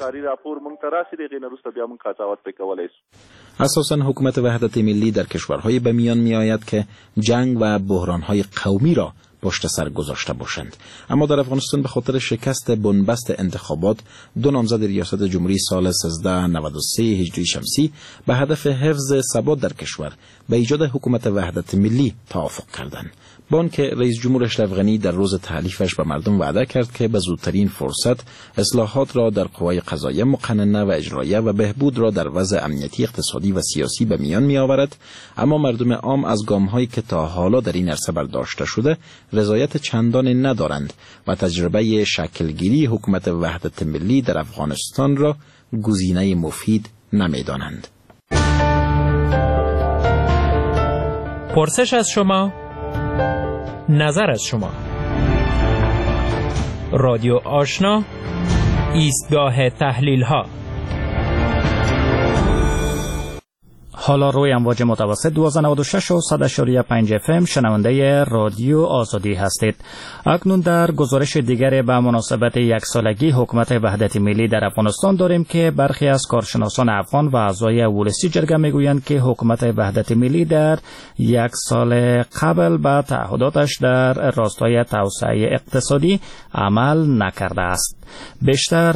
اساساً حکومت وحدت ملی در کشورهای به میان می آید که جنگ و بحرانهای قومی را پشت سر گذاشته باشند، اما در افغانستان به خاطر شکست بنبست انتخابات 2 نامزد ریاست جمهوری سال 1393 هجری شمسی به هدف حفظ ثبات در کشور به ایجاد حکومت وحدت ملی توافق کردند. بانک رئیس جمهور اشرف غنی در روز تحلیفش به مردم وعده کرد که به زودترین فرصت اصلاحات را در قوای قضاییه مقننه و اجراییه و بهبود را در وضع امنیتی، اقتصادی و سیاسی به میان می آورد، اما مردم عام از گام‌هایی که تا حالا در این عرصه برداشته شده رضایت چندان ندارند و تجربه شکلگیری حکومت وحدت ملی در افغانستان را گزینه مفید نمی‌دانند. پرسش از شما، نظر از شما. رادیو آشنا، ایستگاه تحلیل ها. حالا روی امواج متوسط 1296 و 100.5 FM شنونده رادیو آزادی هستید. اکنون در گزارش دیگر به مناسبت یک سالگی حکومت وحدت ملی در افغانستان داریم که برخی از کارشناسان افغان و اعضای ولسی جرگه میگویند که حکومت وحدت ملی در یک سال قبل به تعهداتش در راستای توسعه اقتصادی عمل نکرده است. بیشتر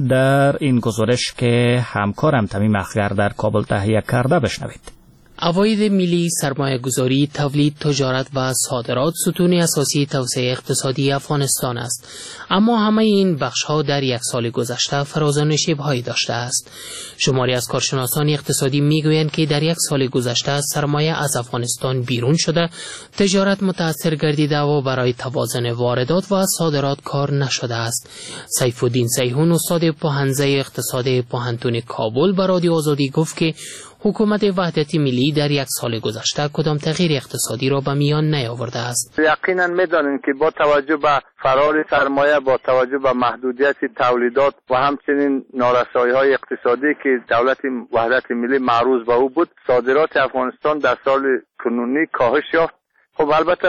در این گزارش که همکارم تمیم اخگر در کابل تهیه کرده بشنوید. عواید ملی، سرمایه گذاری، تولید، تجارت و صادرات ستون اساسی توسعه اقتصادی افغانستان است. اما همه این بخش‌ها در یک سال گذشته فرازان شیب‌هایی داشته است. شماری از کارشناسان اقتصادی می‌گویند که در یک سال گذشته سرمایه از افغانستان بیرون شده، تجارت متأثر گردیده و برای توازن واردات و صادرات کار نشده است. سیف الدین سیحون، استاد پوهنځی اقتصاد پوهنتون کابل، به رادیو آزادی گفت که حکومت وحدت ملی در یک سال گذشته کدام تغییر اقتصادی را به میان نیاورده است. یقینا می‌دانیم که با توجه به فرار سرمایه، با توجه به محدودیت تولیدات و همچنین نارسایی‌های اقتصادی که دولت وحدت ملی معروض به او بود، صادرات افغانستان در سال کنونی کاهش یافت. خب البته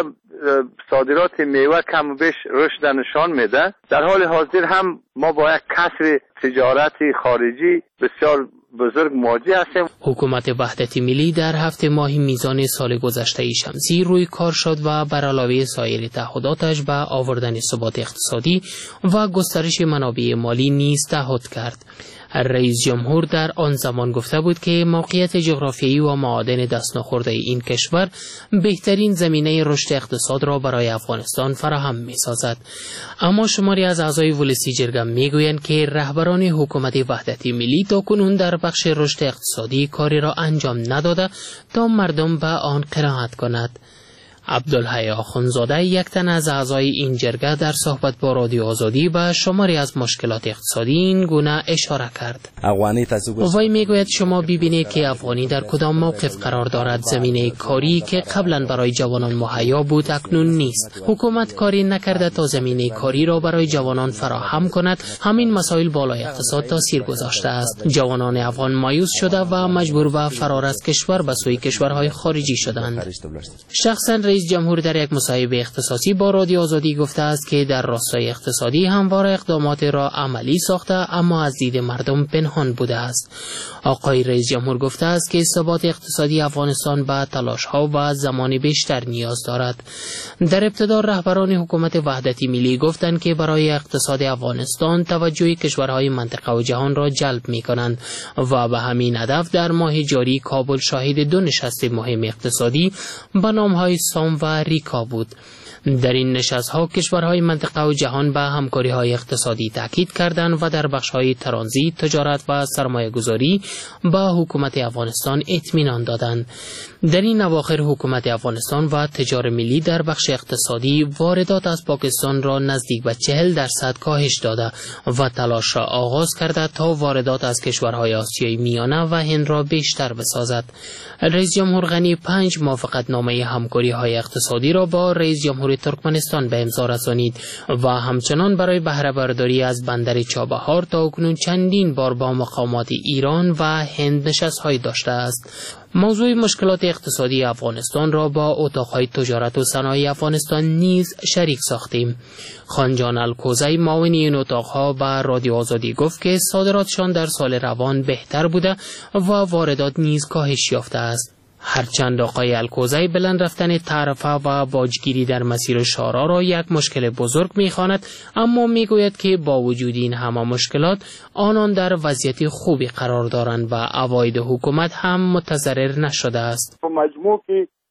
صادرات میوه کم و بیش رشد نشان میده. در حال حاضر هم ما با یک کسر تجارتی خارجی بسیار بزرگ مواجه هستیم. حکومت وحدت ملی در 7 ماه میزان سال گذشته شمسی روی کار شد و بر علاوه سایر تعهداتش به آوردن ثبات اقتصادی و گسترش منابع مالی نیز تعهد کرد. رئیس جمهور در آن زمان گفته بود که موقعیت جغرافیایی و معادن دست نخورده این کشور بهترین زمینه رشد اقتصاد را برای افغانستان فراهم می‌سازد. اما شماری از اعضای ولسی جرگه می‌گویند که رهبران حکومت وحدت ملی تاکنون در بخش رشد اقتصادی کاری را انجام نداده تا مردم به آن قناعت کند. عبدالحی آخونزاده، یک تن از اعضای این جرگه، در صحبت با رادیو آزادی به شماری از مشکلات اقتصادی این گونه اشاره کرد. وی میگوید شما ببینید که افغانی در کدام موقف قرار دارد. زمینه کاری که قبلا برای جوانان مهیا بود اکنون نیست. حکومت کاری نکرده تا زمینه کاری را برای جوانان فراهم کند. همین مسائل بالای اقتصاد تاثیر گذاشته است. جوانان افغان مایوس شده و مجبور به فرار از کشور به سوی کشورهای خارجی شدند. شخصا رئیس جمهور در یک مصاحبه اختصاصی با رادیو آزادی گفته است که در راستای اقتصادی همواره اقدامات را عملی ساخته اما از دید مردم پنهان بوده است. آقای رئیس جمهور گفته است که ثبات اقتصادی افغانستان به تلاش‌ها و زمان بیشتر نیاز دارد. در ابتدا رهبران حکومت وحدت ملی گفتند که برای اقتصاد افغانستان توجه کشورهای منطقه و جهان را جلب می‌کنند و به همین هدف در ماه جاری کابل شاهد 2 نشست مهم اقتصادی به نام‌های سام و ریکا بود. در این نشست‌ها کشورهای منطقه و جهان به همکاری‌های اقتصادی تاکید کردند و در بخش‌های ترانزیت، تجارت و سرمایه‌گذاری به حکومت افغانستان اطمینان دادند. در این اواخر حکومت افغانستان و تجار ملی در بخش اقتصادی واردات از پاکستان را نزدیک به 40% کاهش داده و تلاش را آغاز کرده تا واردات از کشورهای آسیای میانه و هند را بیشتر بسازد. رئیس جمهور غنی 5 موافقتنامه همکاری‌های اقتصادی را با رئیس جمهور ترکمنستان به امضا رسانید و همچنان برای بهره برداری از بندر چابهار تا اکنون چندین بار با مقامات ایران و هند نشست‌هایی داشته است. موضوع مشکلات اقتصادی افغانستان را با اتاق‌های تجارت و صنایع افغانستان نیز شریک ساختیم. خانجان الکوزی، معاون این اتاق‌ها، به رادیو آزادی گفت که صادراتشان در سال روان بهتر بوده و واردات نیز کاهش یافته است. هرچند آقای الکوزی بلند رفتن تعرفه و باجگیری در مسیر شارع را یک مشکل بزرگ می‌خواند، اما می‌گوید که با وجود این همه مشکلات آنان در وضعیت خوبی قرار دارند و عواید حکومت هم متضرر نشده است. مجموع که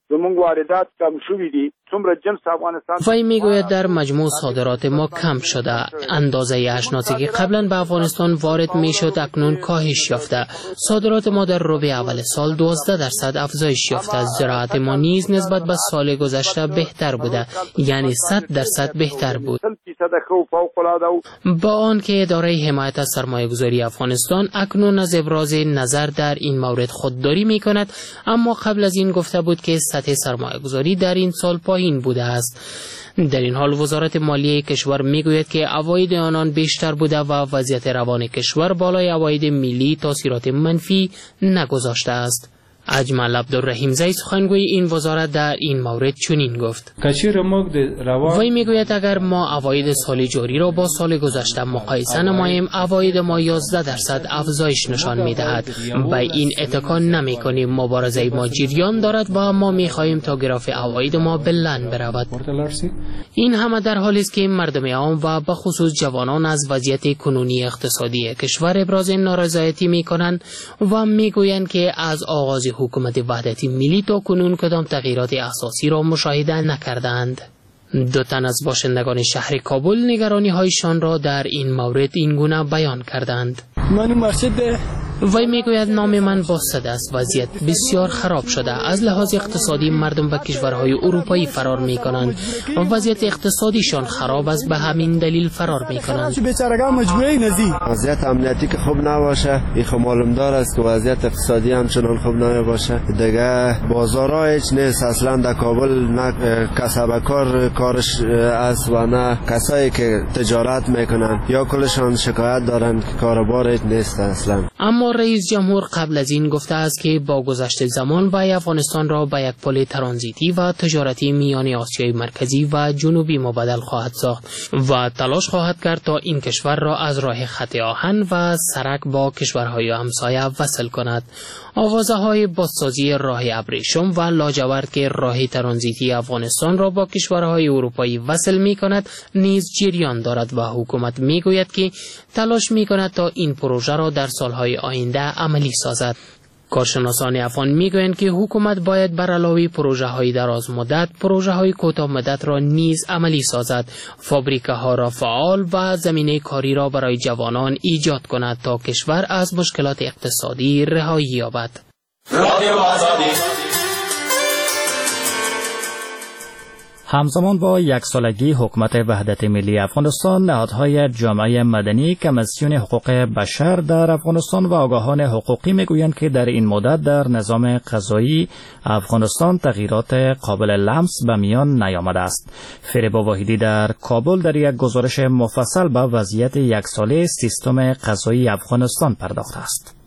زمونږ واردات کم شوي دي. څومره جنس افغانستان وی میگوید در مجموع صادرات ما کم شده. اندازه اشناسی که قبلا به افغانستان وارد میشد اکنون کاهش یافته. صادرات ما در ربع اول سال 12% افزایش یافته. زراعت ما نیز نسبت به سال گذشته بهتر بوده، یعنی 100% بهتر بود. با آنکه اداره حمایت از سرمایه‌گذاری افغانستان اکنون از ابراز نظر در این مورد خودداری میکند، اما قبل از این گفته بود که سطح سرمایه‌گذاری در این سال پایین بوده است. در این حال وزارت مالیه کشور میگوید که عواید آنان بیشتر بوده و وضعیت روان کشور بالای عواید ملی تاثیرات منفی نگذاشته است. اجمل عبدالرحیمزی سخنگوی این وزارت در این مورد چنین گفت: وی میگوید اگر ما عواید سال جاری را با سال گذشته مقایسه نماییم، عواید ما 11% افزایش نشان میدهد. به این اتکا نمی کنیم. مبارزه ما جریان دارد و ما میخواهیم تا گراف عواید ما بلند برود. این همه در حالی است که مردم عام و به خصوص جوانان از وضعیت کنونی اقتصادی کشور ابراز نارضایتی میکنند و میگویند که از آغاز حکومت وحدت ملی تا کنون کدام تغییرات اساسی را مشاهده نکردند. دو تن از باشندگان شهر کابل نگرانی هایشان را در این مورد این گونه بیان کردند. من مرشد وی میگوید نام من باسد است. وضعیت بسیار خراب شده. از لحاظ اقتصادی مردم به کشورهای اروپایی فرار میکنند و وضعیت اقتصادیشان خراب است، به همین دلیل فرار میکنند. وضعیت امنیتی که خوب نباشه، این معلوم دار است که وضعیت اقتصادی همچنان خوب نباشه. دیگه بازارها هیچ نیست اصلا در کابل، نه کسب کارش است و نه کسایی که تجارت میکنن، یا کلشان شکایت دارن که کاروبار هیچ نیست اصلا. اما رئیس جمهور قبل از این گفته است که با گذشت زمان وی افغانستان را به یک پل ترانزیتی و تجارتی میان آسیای مرکزی و جنوبی مبادل خواهد ساخت و تلاش خواهد کرد تا این کشور را از راه خط آهن و سرک با کشورهای همسایه وصل کند. آوازه های بازسازی راه ابریشم و لاجورد که راه ترانزیتی افغانستان را با کشورهای اروپایی وصل می کند نیز جریان دارد و حکومت می گوید که تلاش می کند تا این پروژه را در سالهای آینده عملی سازد. کارشناسان افغان میگویند که حکومت باید بر علاوه پروژه های دراز مدت، پروژه های کوتاه مدت را نیز عملی سازد، فابریکه ها را فعال و زمینه کاری را برای جوانان ایجاد کند تا کشور از مشکلات اقتصادی رهایی یابد. رادیو آزادی. همزمان با یک سالگی حکومت وحدت ملی افغانستان، نهادهای جامعه مدنی، کمیسیون حقوق بشر در افغانستان و آگاهان حقوقی میگویند که در این مدت در نظام قضایی افغانستان تغییرات قابل لمس به میان نیامده است. فریبا واحدی در کابل در یک گزارش مفصل به وضعیت یک ساله سیستم قضایی افغانستان پرداخته است.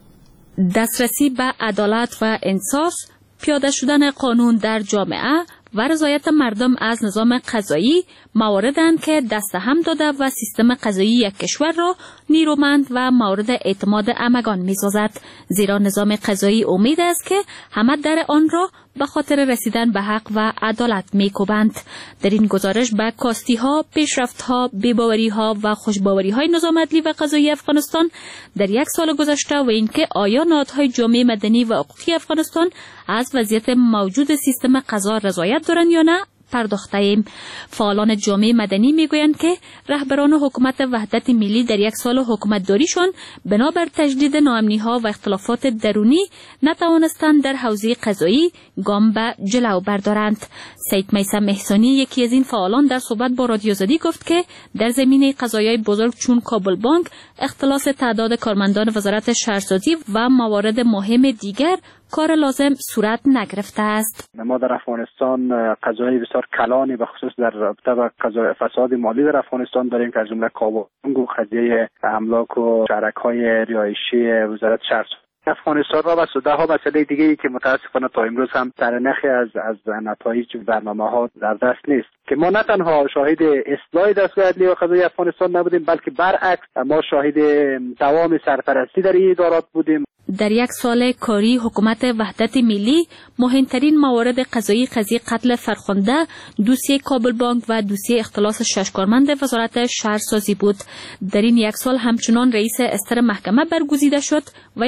دسترسی به عدالت و انصاف، پیاده شدن قانون در جامعه و رضایت مردم از نظام قضایی مواردند که دست هم داده و سیستم قضایی یک کشور را نیرومند و مورد اعتماد همگان می‌سازد، زیرا نظام قضایی امید است که همه در آن را به خاطر رسیدن به حق و عدالت می‌کوبند. در این گزارش به کاستی‌ها، پیشرفت‌ها، بی‌باوری‌ها و خوشباوری‌های نظام عدلی و قضایی افغانستان در یک سال گذشته و اینکه آیا نهادهای جامعه مدنی و حقوقی افغانستان از وضعیت موجود سیستم قضا رضایت دارند یا نه پرداخته ایم. فعالان جامعه مدنی میگویند که رهبران حکومت وحدت ملی در یک سال حکومتداریشان بنابر تجدید ناامنی‌ها و اختلافات درونی نتوانستند در حوزه قضایی گام به جلو بردارند. سید میثم احسانی، یکی از این فعالان، در صحبت با رادیو آزادی گفت که در زمینه قضایای بزرگ چون کابل بانک، اختلاس تعداد کارمندان وزارت شهرسازی و موارد مهم دیگر کار لازم صورت نگرفته است. ما در افغانستان قضایی بسیار کلانی به خصوص در رابطه با فساد مالی در افغانستان داریم که از جمله کابل بانک و قضیه املاک و شرک‌های رهایشی وزارت شهرسازی افغانستان را و صدها مسئله دیگه‌ای که متاسفانه تا امروز هم در نخی از نتایج برنامه‌ها در دست نیست، که ما نه تنها شاهد اصلاح دستگاه عدلی و قضایی افغانستان نبودیم، بلکه برعکس ما شاهد دوام سرپرستی در این ادارات بودیم. در یک سال کاری حکومت وحدت ملی، مهمترین موارد قضایی قضیه قتل فرخنده، دوسیه کابل بانک و دوسیه اختلاس 6 کارمند وزارت شهرسازی بود. در این یک سال همچنان رئیس استر محکمه برگزیده شد و یک خانم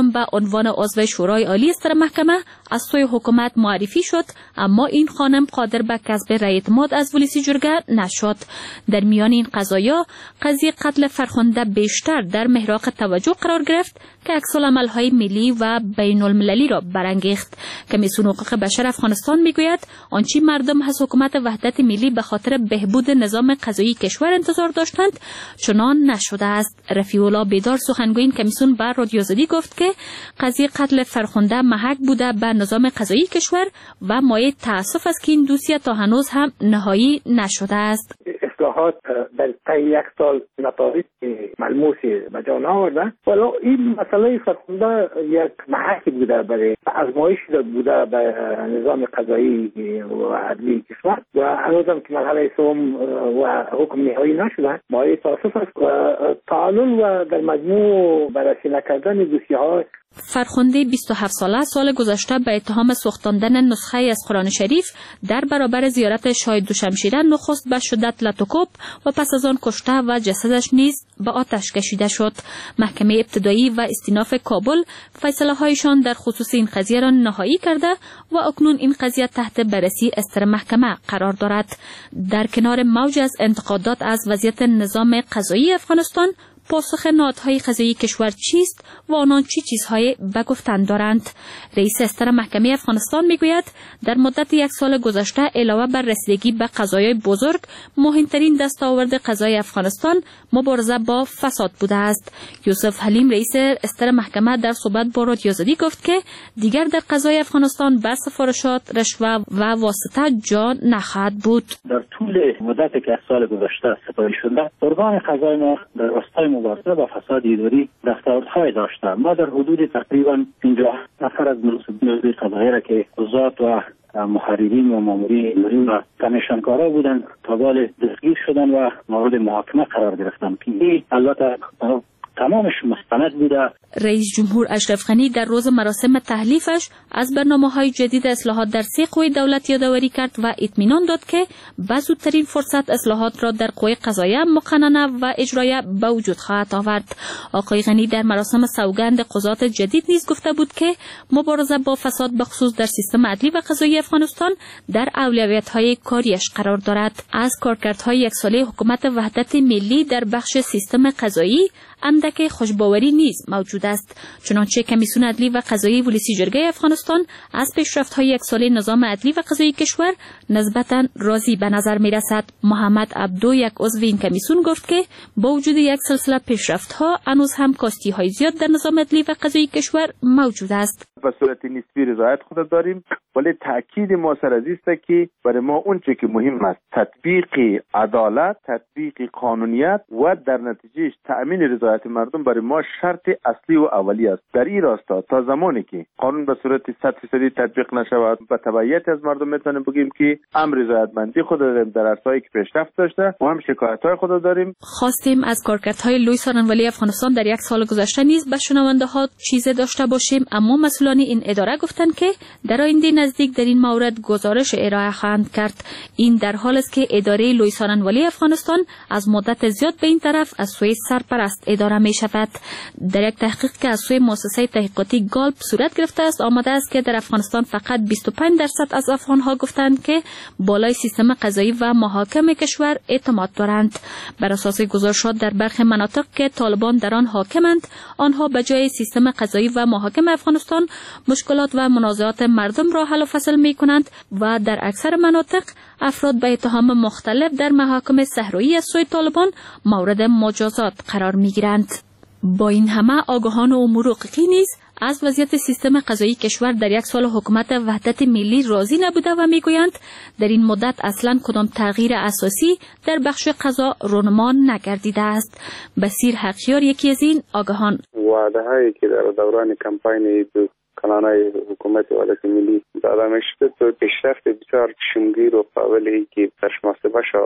هم به عنوان عضو شورای عالی ستر محکمه از سوی حکومت معرفی شد، اما این خانم قادر به کسب رأی اعتماد از ولسی جرگه نشد. در میان این قضایا قضیه قتل فرخنده بیشتر در محراق توجه قرار گرفت که عکس‌العمل‌های ملی و بین المللی را برانگیخت. کمیسیون حقوق بشر افغانستان میگوید آنچه مردم از حکومت وحدت ملی به خاطر بهبود نظام قضایی کشور انتظار داشتند چنان نشده است. رفیع الله بیدار سخنگوی این کمیسیون به رادیو آزادی گفت که قضیه قتل فرخنده محک بوده به نظام قضایی کشور و مایه تأسف است که این دوسیه تا هنوز هم نهایی نشده است. اصلاحات در طی یک سال نتایج ملموسی به جا نآورده، ولی این مسئله فرخنده یک محکی بوده برای آزمایش بوده به نظام قضایی و عدلی کشور و هنوز هم که مرحله سوم و حکم نهایی نشده. مایه تأسف است و تعالل و در مجموع بررسی نکردن دوسیه‌ها. فرخنده 27 ساله سال گذشته به اتهام سوختاندن نسخه از قرآن شریف در برابر زیارت شاه دوشمشیره نخست به شدت لطوکوب و پس از آن کشته و جسدش نیز به آتش کشیده شد. محکمه ابتدایی و استیناف کابل فیصله هایشان در خصوص این قضیه را نهایی کرده و اکنون این قضیه تحت بررسی استر محکمه قرار دارد. در کنار موج از انتقادات از وضعیت نظام قضایی افغانستان، پاسخ نهادهای قضایی کشور چیست و آنان چه چیزهای به گفتن دارند؟ رئیس استر محکمه افغانستان میگوید در مدت یک سال گذشته علاوه بر رسیدگی به قضایای بزرگ، مهمترین دستاورد قضای افغانستان مبارزه با فساد بوده است. یوسف حلیم رئیس استر محکمه در صحبت با رادیو آزادی گفت که دیگر در قضای افغانستان به سفارشات، رشوه و واسطه جا نخواهد بود. در طول مدتی که از سال گذشته سپاری شده، ارگان قضایی ما در راستای مبارزه با فساد اداری دستاوردهای داشته. ما در حدود تقریبا 50 نفر از منصبین قضایی را که قضات و محررین و مامورین و کمیشنکارا بودند تا بال دستگیر شدن و مورد محاکمه قرار گرفتن. این البته تمامش مستند بوده. رئیس جمهور اشرف غنی در روز مراسم تحلیفش از برنامه‌های جدید اصلاحات در 3 قوه دولت یادآوری کرد و اطمینان داد که به زودترین فرصت اصلاحات را در قوه قضاییه، مقننه و اجرایه به وجود خواهد آورد. آقای غنی در مراسم سوگند قضات جدید نیز گفته بود که مبارزه با فساد به خصوص در سیستم عدلی و قضایی افغانستان در اولویت‌های کاریش قرار دارد. از کارکردهای یک ساله حکومت وحدت ملی در بخش سیستم قضایی اندک خوشباوری نیز موجود است. چنانچه کمیسیون عدلی و قضایی ولسی جرگه افغانستان از پیشرفت‌های یک ساله نظام عدلی و قضایی کشور نسبتاً راضی به نظر می‌رسد. محمد عبدو، یک عضو این کمیسیون، گفت که با وجود یک سلسله پیشرفت‌ها هنوز هم کاستی‌های زیاد در نظام عدلی و قضایی کشور موجود است. به صورت نسبی رضایت خود داریم، ولی تاکید ما سر از است که برای ما اون چه که مهم است تطبیق عدالت، تطبیق قانونیت و در نتیجه تأمین رضایت مردم برای ما شرط اصلی و اولی است. در این راستا تا زمانی که قانون به صورت 100% تطبیق نشود به تبعیت از مردم میتونیم بگیم که امر رضایتمندی خود داریم در عرصه‌ای که پیشرفت داشته و هم شکایت‌های خود داریم. خواستیم از کارکردهای لوی سارنوالی افغانستان در یک سال گذشته نیز به شنونده‌ها چیزی داشته باشیم، اما مسئولان این اداره گفتند که در آینده نزدیک در این مورد گزارش ارائه خواهند کرد. این در حال است که اداره لوی سارنوالی افغانستان از مدت زیاد به این طرف از سوی سرپرست اداره می شود. در یک تحقیق که از سوی مؤسسه تحقیقاتی گالپ صورت گرفته است آمده است که در افغانستان فقط 25% از افغانها گفتند که بالای سیستم قضایی و محاکم کشور اعتماد دارند. بر اساس گزارشات در برخی مناطق که طالبان در آن حاکمند، آنها به جای سیستم قضایی و محاکم افغانستان مشکلات و منازعات مردم را حل و فصل می کنند و در اکثر مناطق افراد به اتهام مختلف در محاکم صحرایی از سوی طالبان مورد مجازات قرار می گیرند. با این همه آگاهان امور حقوقی نیز از وضعیت سیستم قضایی کشور در یک سال حکومت وحدت ملی راضی نبوده و میگویند در این مدت اصلا کدام تغییر اساسی در بخش قضا رونما نگردیده است. بصیر حقیار یکی از این آگاهان. وعده هایی که در دوران کمپاین کانونهای حکومت ولایت ملی داده میشد تو پیشرفت بسیار چشمگیر و قابلی که برش محاسبه شود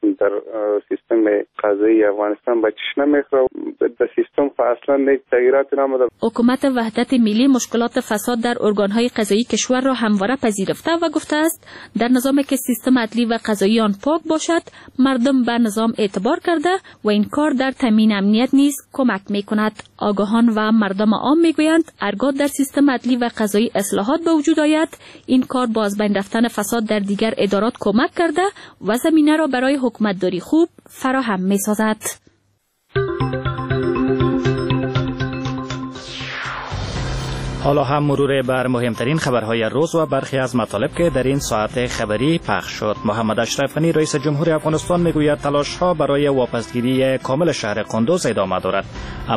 در سیستم قضایی افغانستان به چش نمیخوره. در سیستم اصلا یک تغییرات نموده. حکومت وحدت ملی مشکلات فساد در ارگانهای قضایی کشور را همواره پذیرفته و گفته است در نظامی که سیستم عدلی و قضایی آن پاک باشد مردم به نظام اعتبار کرده و این کار در تامین امنیت نیز کمک میکند. آگاهان و مردم عام میگویند هرگاه در سیستم عدلی و قضایی اصلاحات به وجود آید این کار با از بین رفتن فساد در دیگر ادارات کمک کرده و زمینه را برای حکومتداری خوب فراهم میسازد. حالا هم مرور بر مهمترین خبرهای روز و برخی از مطالب که در این ساعت خبری پخش شد. محمد اشرف غنی رئیس جمهور افغانستان میگوید تلاش‌ها برای واپسگیری کامل شهر قندوز ادامه دارد.